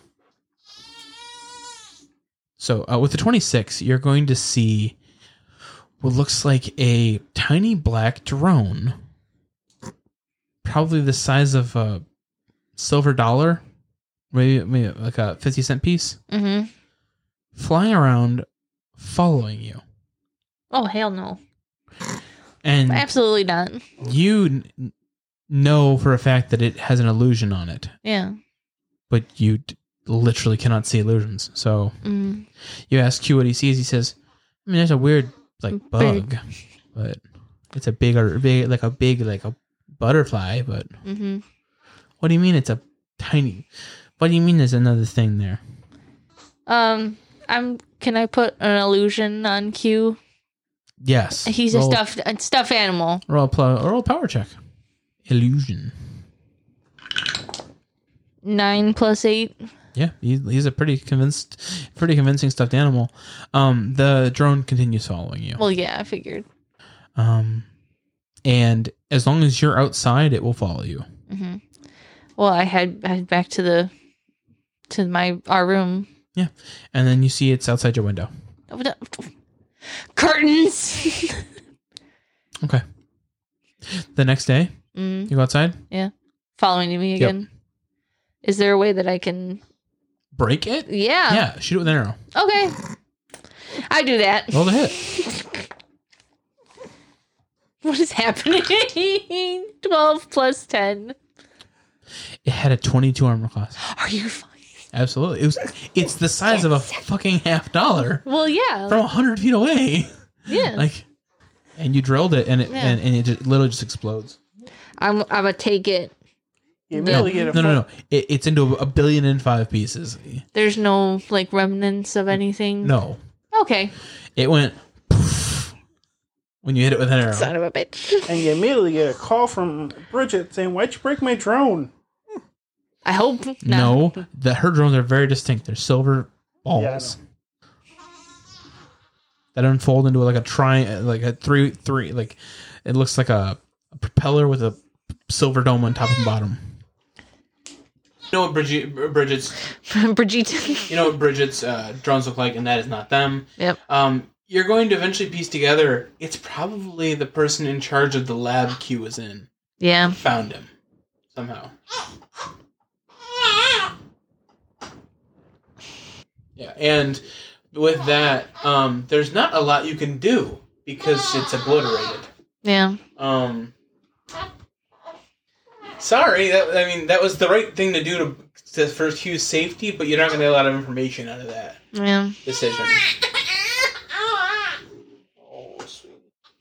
So, with the 26, you're going to see what looks like a tiny black drone. Probably the size of a silver dollar. Maybe like a 50-cent piece. Mm-hmm. Flying around, following you. Oh, hell no. And absolutely not. You know for a fact that it has an illusion on it. Yeah. But you literally cannot see illusions. So you ask Q what he sees. He says, I mean, there's a weird bug, but it's a big like a butterfly. But what do you mean it's a tiny? What do you mean there's another thing there? Can I put an illusion on Q? Yes. He's a stuffed animal. Roll a power check. Illusion. 9 plus 8. Yeah, he's a pretty convincing stuffed animal. The drone continues following you. Well, yeah, I figured. And as long as you're outside, it will follow you. Mm-hmm. Well, I head back to our room. Yeah, and then you see it's outside your window. Curtains. Okay. The next day, you go outside. Yeah, following me again. Yep. Is there a way that I can break it? Yeah. Yeah, shoot it with an arrow. Okay, I do that. Roll the hit. What is happening? 12 plus 10. It had a 22 armor class. Are you fine? Absolutely. It's the size of a fucking $50. Well, yeah. From 100 feet away. Yeah. And you drilled it, and it just literally just explodes. I'm gonna take it. No. It's into 1,000,000,005 pieces. There's no remnants of anything. No. Okay. It went poof when you hit it with an arrow. Son of a bitch. And you immediately get a call from Bridget saying, "Why'd you break my drone?" I hope not. No, her drones are very distinct. They're silver balls that unfold into a triangle, like a three. It looks like a propeller with a silver dome on top and bottom. You know what Bridget's Brigitte. You know what Bridget's drones look like, and that is not them. Yep. you're going to eventually piece together, it's probably the person in charge of the lab Q was in. Yeah. Found him. Somehow. Yeah, and with that, there's not a lot you can do because it's obliterated. Yeah. Sorry, that was the right thing to do for Q's safety, but you're not going to get a lot of information out of that decision. Oh, sweet.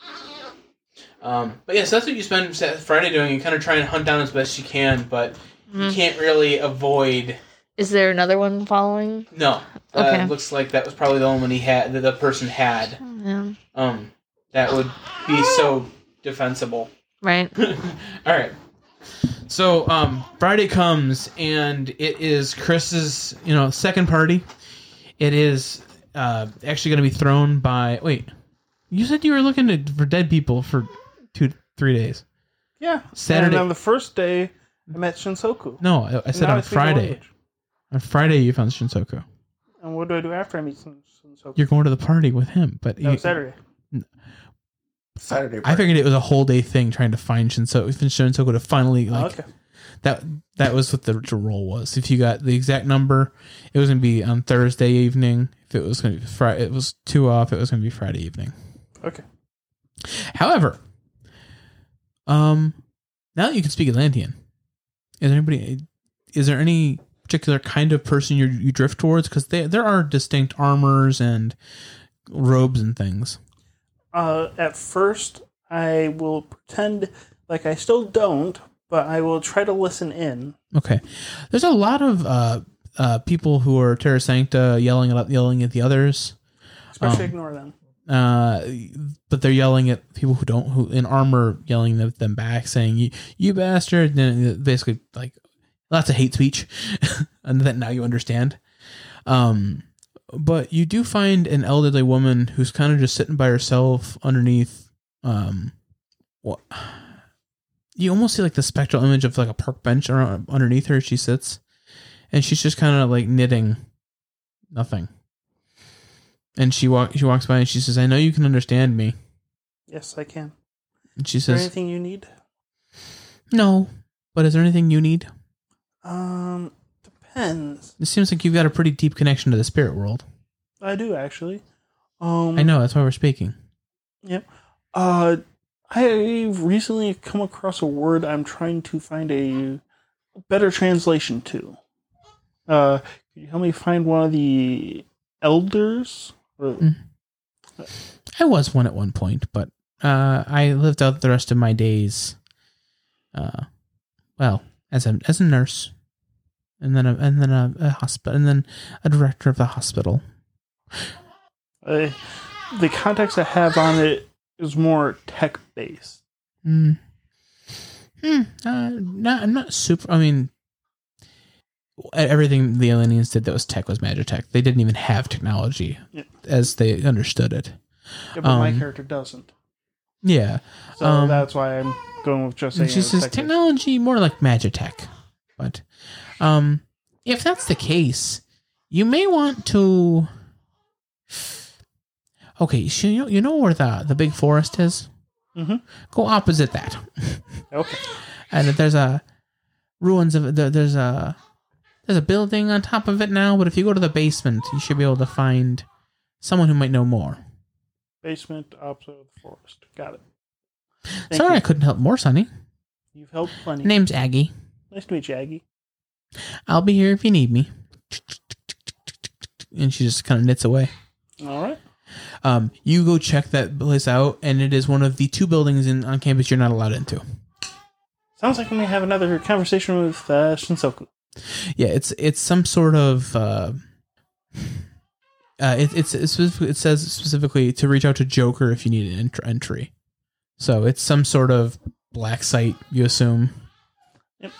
But yes, that's what you spend Friday doing. You kind of try and hunt down as best you can, but you can't really avoid. Is there another one following? No. Okay. Looks like that was probably the only one he had. That the person had. Yeah. That would be so defensible. Right. All right. So Friday comes and it is Chris's second party. It is actually going to be thrown by. Wait, you said you were looking for dead people for 2-3 days. Yeah. Saturday. And on the first day, I met Shinsoku. No, I said on Friday. On Friday, you found Shinsoku. And what do I do after I meet Shinsoku? You're going to the party with him, but Saturday. Saturday. I figured it was a whole day thing trying to find Shinsoku to finally Okay. that was what the role was. If you got the exact number, it was going to be on Thursday evening. If it was going to be Friday, it was 2 off. It was going to be Friday evening. Okay. However, now that you can speak Atlantean, is there any particular kind of person you drift towards? Because there are distinct armors and robes and things. At first, I will pretend like I still don't, but I will try to listen in. Okay. There's a lot of people who are Terra Sancta yelling at the others. Especially ignore them. But they're yelling at people who in armor, yelling at them back, saying "you bastard!" And basically, like, lots of hate speech, and that now you understand. But you do find an elderly woman who's kind of just sitting by herself underneath. What you almost see like the spectral image of like a park bench underneath her. She sits, and she's just kind of like knitting nothing. And she walks by and she says, "I know you can understand me." Yes, I can. And she Is there says, anything you need? "No, but is there anything you need?" Depends. It seems like you've got a pretty deep connection to the spirit world. I do, actually. I know, that's why we're speaking. Yep. I recently come across a word I'm trying to find a better translation to. Can you help me find one of the elders? I was one at one point, but I lived out the rest of my days, as a nurse, and then a hospital, and then a director of the hospital. The context I have on it is more tech based. Not super. I mean, everything the aliens did that was tech was Magitech. They didn't even have technology as they understood it. Yeah, but my character doesn't. Yeah. So that's why I'm going with just saying. She says technology more like Magitech. But if that's the case, you may want to. Okay, so you know where the big forest is? Mm-hmm. Go opposite that. Okay. And there's a ruins of there's a building on top of it now, but if you go to the basement, you should be able to find someone who might know more. Basement opposite of the forest. Got it. Sorry I couldn't help more, Sonny. You've helped plenty. Name's Aggie. Nice to meet you, Aggie. I'll be here if you need me. And she just kind of knits away. All right. You go check that place out, and it is one of the 2 buildings on campus you're not allowed into. Sounds like we may have another conversation with Shinsoku. Yeah, it's some sort of. It says specifically to reach out to Joker if you need an entry. So it's some sort of black site, you assume. Yep.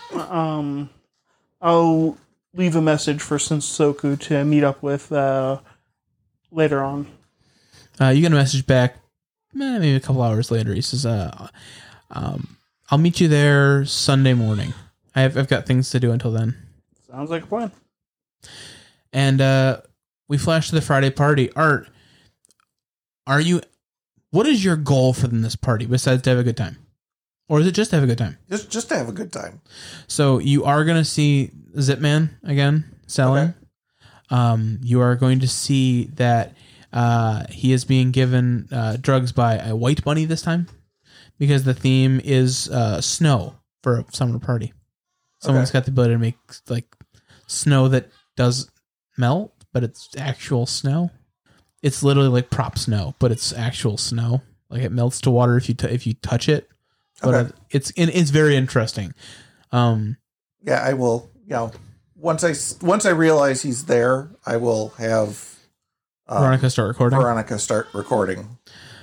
I'll leave a message for Shinsoku to meet up with later on. You get a message back maybe a couple hours later. He says, I'll meet you there Sunday morning. I've got things to do until then. Sounds like a plan. And we flash to the Friday party. Art, what is your goal for this party besides to have a good time? Or is it just to have a good time? Just to have a good time. So you are going to see Zipman again selling. Okay. You are going to see that he is being given drugs by a white bunny this time because the theme is snow for a summer party. Someone's got the ability to make like snow that does melt, but it's actual snow. It's literally like prop snow, but it's actual snow. Like it melts to water if you touch it. But it's very interesting. Yeah, I will. Once I realize he's there, I will have Veronica start recording.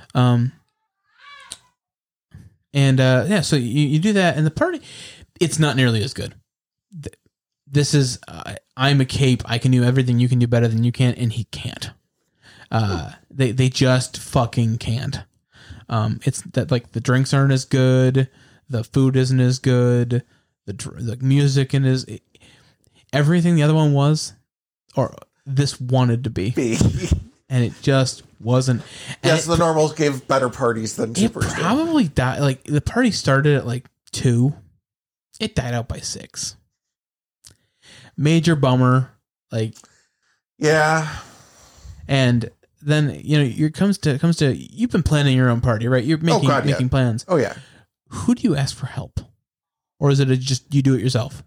So you do that, and the party, it's not nearly as good. This is I'm a cape. I can do everything you can do better than you can, and he can't. They just fucking can't. It's that like the drinks aren't as good, the food isn't as good, the music and everything the other one was, or this wanted to be, and it just wasn't. Yes, the normals gave better parties than Supers. It probably died. Like the party started at like 2, it died out by 6. Major bummer. Like, yeah, and. Then it comes to you've been planning your own party, right? You're making plans. Oh yeah. Who do you ask for help, or is it just you do it yourself?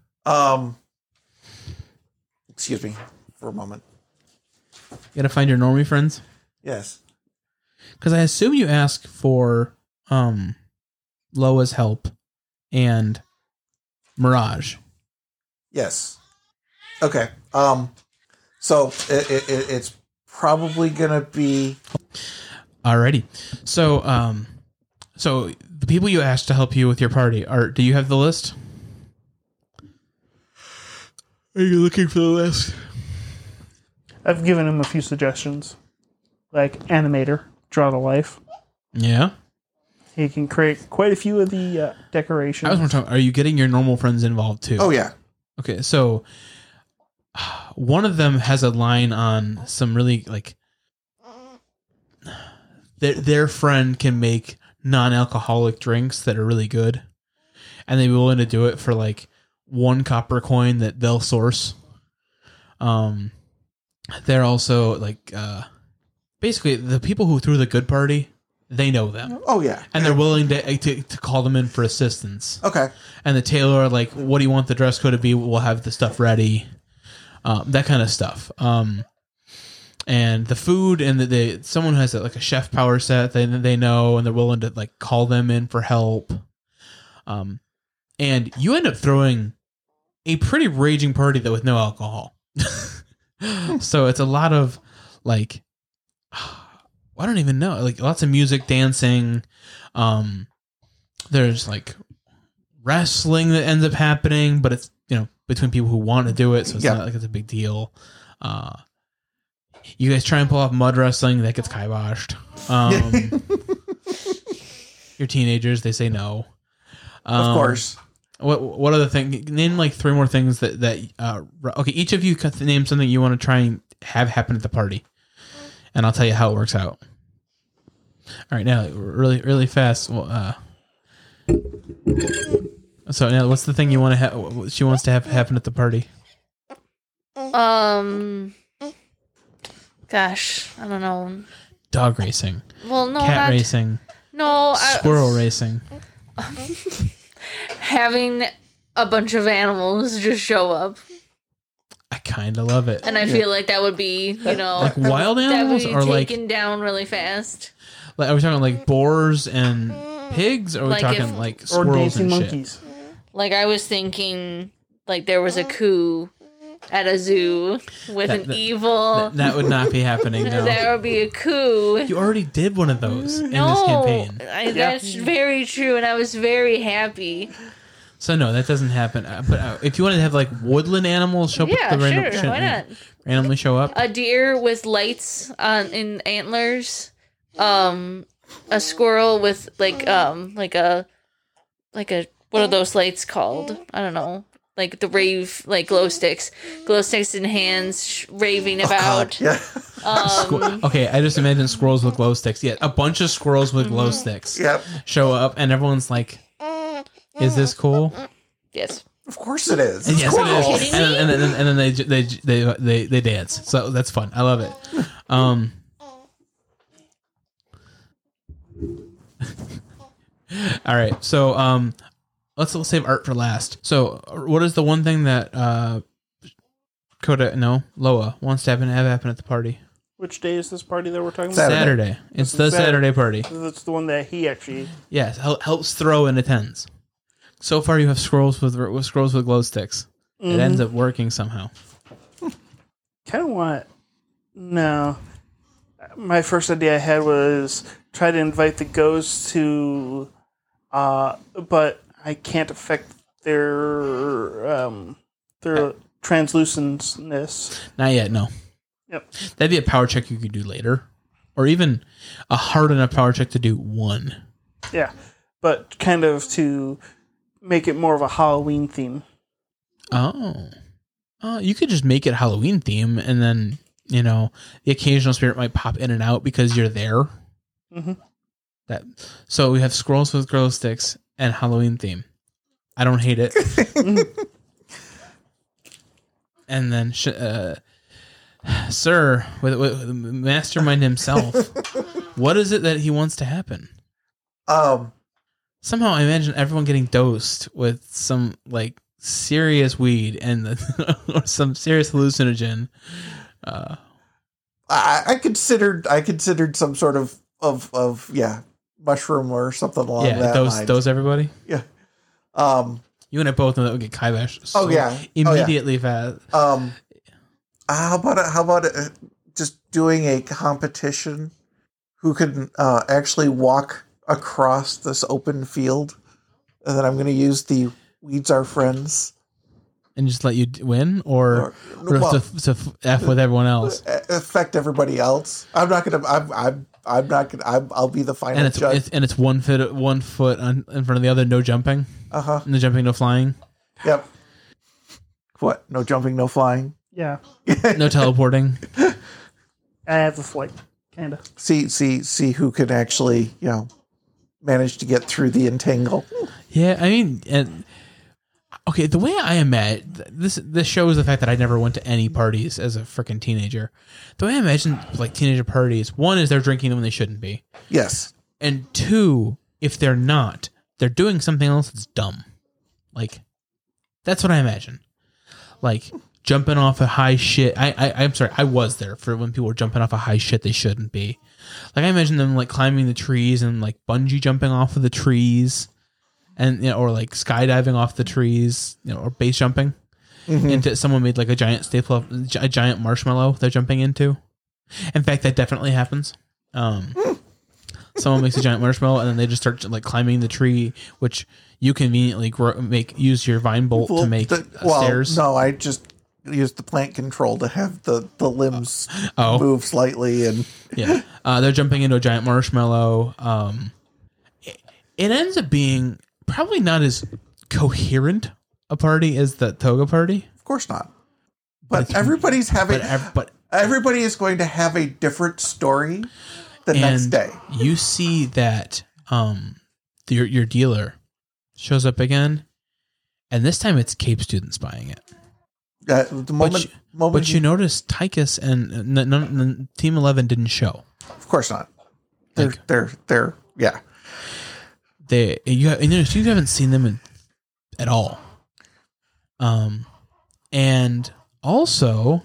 Excuse me for a moment. You gotta find your normie friends. Yes. Because I assume you ask for Loa's help and Mirage. Yes. Okay. So it's probably gonna be alrighty. So the people you asked to help you with your party do you have the list? Are you looking for the list? I've given him a few suggestions, like animator, draw to life. Yeah, he can create quite a few of the decorations. I was wondering, are you getting your normal friends involved too? Oh yeah. Okay, so one of them has a line on some really like their friend can make non-alcoholic drinks that are really good, and they'd be willing to do it for like 1 copper coin that they'll source. They're also like basically the people who threw the good party, they know them. Oh yeah, and they're willing to call them in for assistance. Okay, and the tailor like, what do you want the dress code to be? We'll have the stuff ready. That kind of stuff. And the food and someone who has like a chef power set, they know, and they're willing to like call them in for help. And you end up throwing a pretty raging party though with no alcohol. So it's a lot of like, I don't even know, like lots of music, dancing. There's like wrestling that ends up happening, but it's, between people who want to do it, so it's not like it's a big deal. You guys try and pull off mud wrestling, that gets kiboshed. You're teenagers, they say no. Of course. What other thing? Name like 3 more things that okay, each of you name something you want to try and have happen at the party, and I'll tell you how it works out. All right, now really really fast. Well, so now, what's the thing you want to have? She wants to have happen at the party. Gosh, I don't know. Dog racing. Well, no, cat racing. No, squirrel racing. Having a bunch of animals just show up. I kind of love it, and I feel like that would be, like wild animals, that would be taken down really fast. Like, are we talking like boars and pigs, or are we talking like squirrels or dancing and monkeys? Shit? Like I was thinking, like there was a coup at a zoo with an evil. That would not be happening. No. There would be a coup. You already did one of those in this campaign. That's very true, and I was very happy. So no, that doesn't happen. But if you wanted to have like woodland animals show up, why not? Randomly show up. A deer with lights in antlers. A squirrel with like a what are those lights called? I don't know. like the rave, like glow sticks in hands, raving about. Yeah. Okay, I just imagine squirrels with glow sticks. Yeah, a bunch of squirrels with glow sticks Yep. show up, and everyone's like, "Is this cool?" Yes. Of course it is. And yes, it is. Kidding me? And then they dance. So that's fun. I love it. All right, so let's save art for last. So, what is the one thing that Loa wants to have happen at the party? Which day is this party that we're talking about? Saturday. It's the Saturday party. That's the one that he actually. Yes, helps throw and attends. So far, you have scrolls with glow sticks. It ends up working somehow. Kind of want. No. My first idea I had was try to invite the ghosts to. But I can't affect their translucentness. Not yet, no. Yep. That'd be a power check you could do later, or even a hard enough power check to do one. Yeah, but kind of to make it more of a Halloween theme. Oh, you could just make it Halloween theme, and then the occasional spirit might pop in and out because you're there. Mm-hmm. So we have scrolls with glow sticks and Halloween theme. I don't hate it. And then, sir, with Mastermind himself, what is it that he wants to happen? Somehow I imagine everyone getting dosed with some like serious weed and or some serious hallucinogen. I considered some sort of mushroom or something along that line. Dose everybody. Yeah. You and I both know that would get kibosh. Immediately fast. How about just doing a competition? Who can actually walk across this open field? And then I'm going to use the Weeds Are Friends. And just let you win, or to F with everyone else, affect everybody else. I'm not gonna. I'll be the final judge. It's 1 foot in front of the other. No jumping. No jumping, no flying. Yep. What? No jumping, no flying. Yeah. No teleporting. I have a flight, kind of. See who can actually manage to get through the entangle. Yeah, I mean, okay, the way I imagine this shows the fact that I never went to any parties as a freaking teenager. The way I imagine like teenager parties, one is they're drinking when they shouldn't be. Yes. And two, if they're not, they're doing something else that's dumb. Like, that's what I imagine. Like jumping off a high shit. I'm sorry, I was there for when people were jumping off a high shit they shouldn't be. Like I imagine them like climbing the trees and like bungee jumping off of the trees. And or like skydiving off the trees, or base jumping into someone made like a giant a giant marshmallow they're jumping into. In fact, that definitely happens. Someone makes a giant marshmallow and then they just start like climbing the tree, which you conveniently use your vine bolt to make stairs. No, I just use the plant control to have the limbs move slightly and they're jumping into a giant marshmallow. It ends up being probably not as coherent a party as the toga party. Of course not. But everybody's having. But everybody is going to have a different story the next day. You see that your dealer shows up again, and this time it's Cape students buying it. But you notice Tychus and Team 11 didn't show. Of course not. They're you haven't seen them at all. And also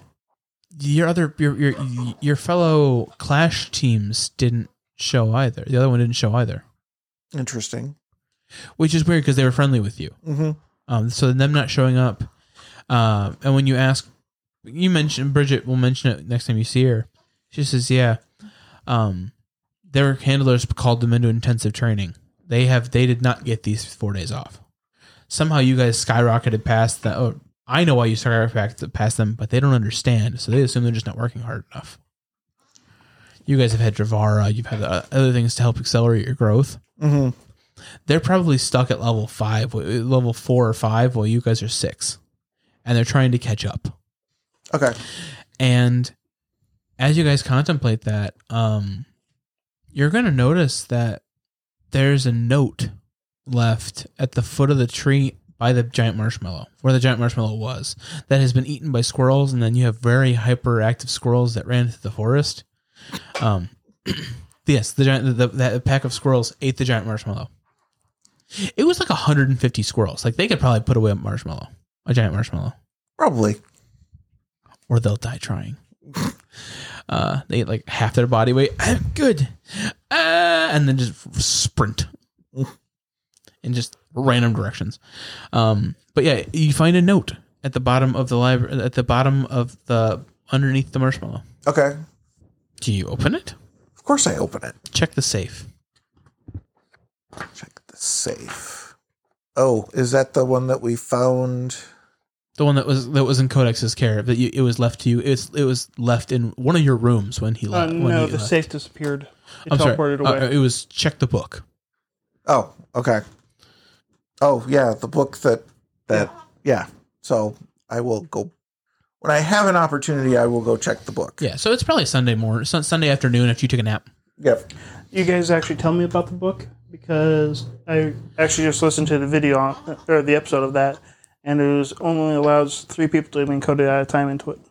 your fellow Clash teams didn't show either. The other one didn't show either. Interesting. Which is weird because they were friendly with you. Mm-hmm. So them not showing up. And when you ask, Bridget will mention it next time you see her. She says, their handlers called them into intensive training. They did not get these 4 days off. Somehow you guys skyrocketed past that. Oh, I know why you skyrocketed past them, but they don't understand. So they assume they're just not working hard enough. You guys have had Dravara. You've had other things to help accelerate your growth. Mm-hmm. They're probably stuck at level 5, level 4 or 5, while you guys are 6. And they're trying to catch up. Okay. And as you guys contemplate that, you're going to notice that there's a note left at the foot of the tree by the giant marshmallow, where the giant marshmallow was, that has been eaten by squirrels, and then you have very hyperactive squirrels that ran through the forest. Yes, that pack of squirrels ate the giant marshmallow. It was like 150 squirrels. Like, they could probably put away a giant marshmallow. Probably. Or they'll die trying. They ate like half their body weight. Good. And then just sprint. In just random directions. But yeah, you find a note at the bottom of the library, underneath the marshmallow. Okay. Do you open it? Of course I open it. Check the safe. Check the safe. Oh, is that the one that we found? The one that was in Codex's care. That it was left to you. It was left in one of your rooms when he left. No, the safe disappeared. It I'm sorry. teleported away. It was check the book. Oh, okay. Oh, yeah, the book yeah. So I will go, when I have an opportunity, I will go check the book. Yeah, so it's probably Sunday afternoon after you took a nap. Yep. You guys actually tell me about the book, because I actually just listened to the video or the episode of that, and it was only allows 3 people to be encoded at a time into it.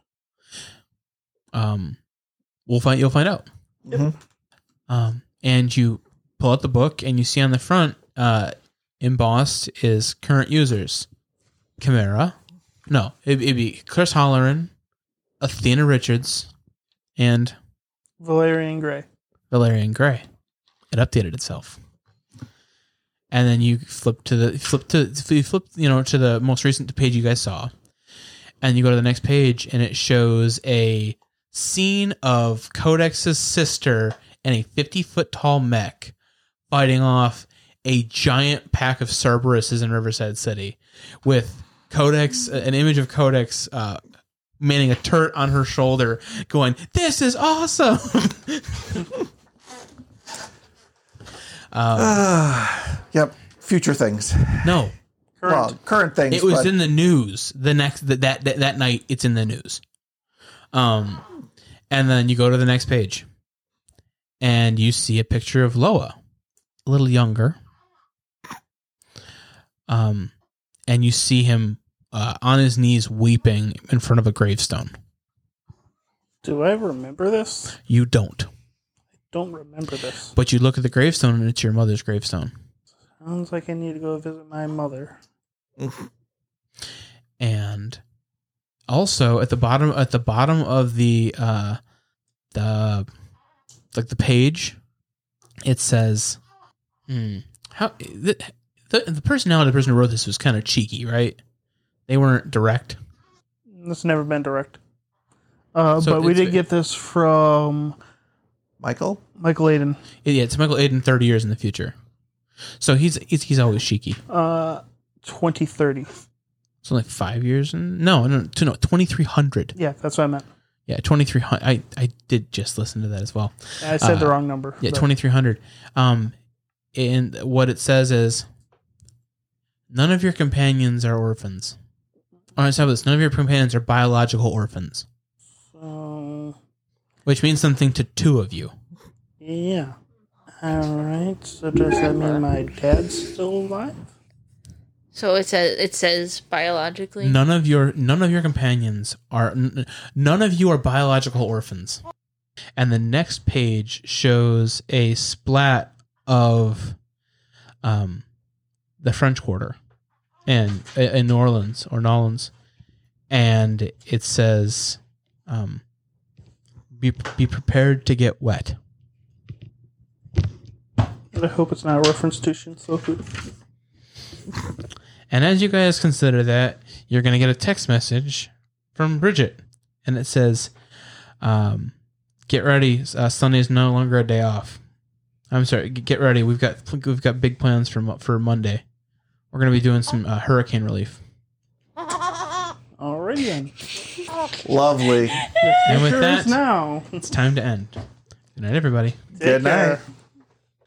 You'll find out. Yep. And you pull out the book, and you see on the front, embossed is current users. Chimera. No, it'd be Chris Holleran, Athena Richards, and Valerian Gray. Valerian Gray. It updated itself. And then you flip to the most recent page you guys saw. And you go to the next page, and it shows a scene of Codex's sister and a 50-foot tall mech fighting off a giant pack of Cerberuses in Riverside City, with Codex, an image of Codex manning a turret on her shoulder, going, "This is awesome!" Yep. Future things. No, Current things. it was in the news. That night, it's in the news. And then you go to the next page, and you see a picture of Loa, a little younger. And you see him on his knees weeping in front of a gravestone. Do I remember this? You don't. I don't remember this. But you look at the gravestone, and it's your mother's gravestone. Sounds like I need to go visit my mother. And also at the bottom of the page, it says, how the personality of the person who wrote this was kind of cheeky, right? They weren't direct. It's never been direct. But we did get this from Michael Aiden. Yeah, it's Michael Aiden 30 years in the future. So he's always cheeky. 2030. So like 5 years? No, 2300. Yeah, that's what I meant. Yeah, 2300. I did just listen to that as well. I said the wrong number. Yeah, 2300. And what it says is, none of your companions are orphans. All right, so this. None of your companions are biological orphans. Which means something to 2 of you. Yeah. All right. So does that mean my dad's still alive? So it says biologically. None of your companions are. None of you are biological orphans. And the next page shows a splat of, the French Quarter, and in New Orleans or Nolans, and it says, "Be prepared to get wet." I hope it's not a reference to Shinsoku. And as you guys consider that, you're going to get a text message from Bridget, and it says, "Get ready. Sunday is no longer a day off. I'm sorry. Get ready. We've got big plans for Monday. We're going to be doing some hurricane relief." Alrighty then. Lovely. And with Sure that, is now. it's time to end. Good night, everybody. Good night. Care.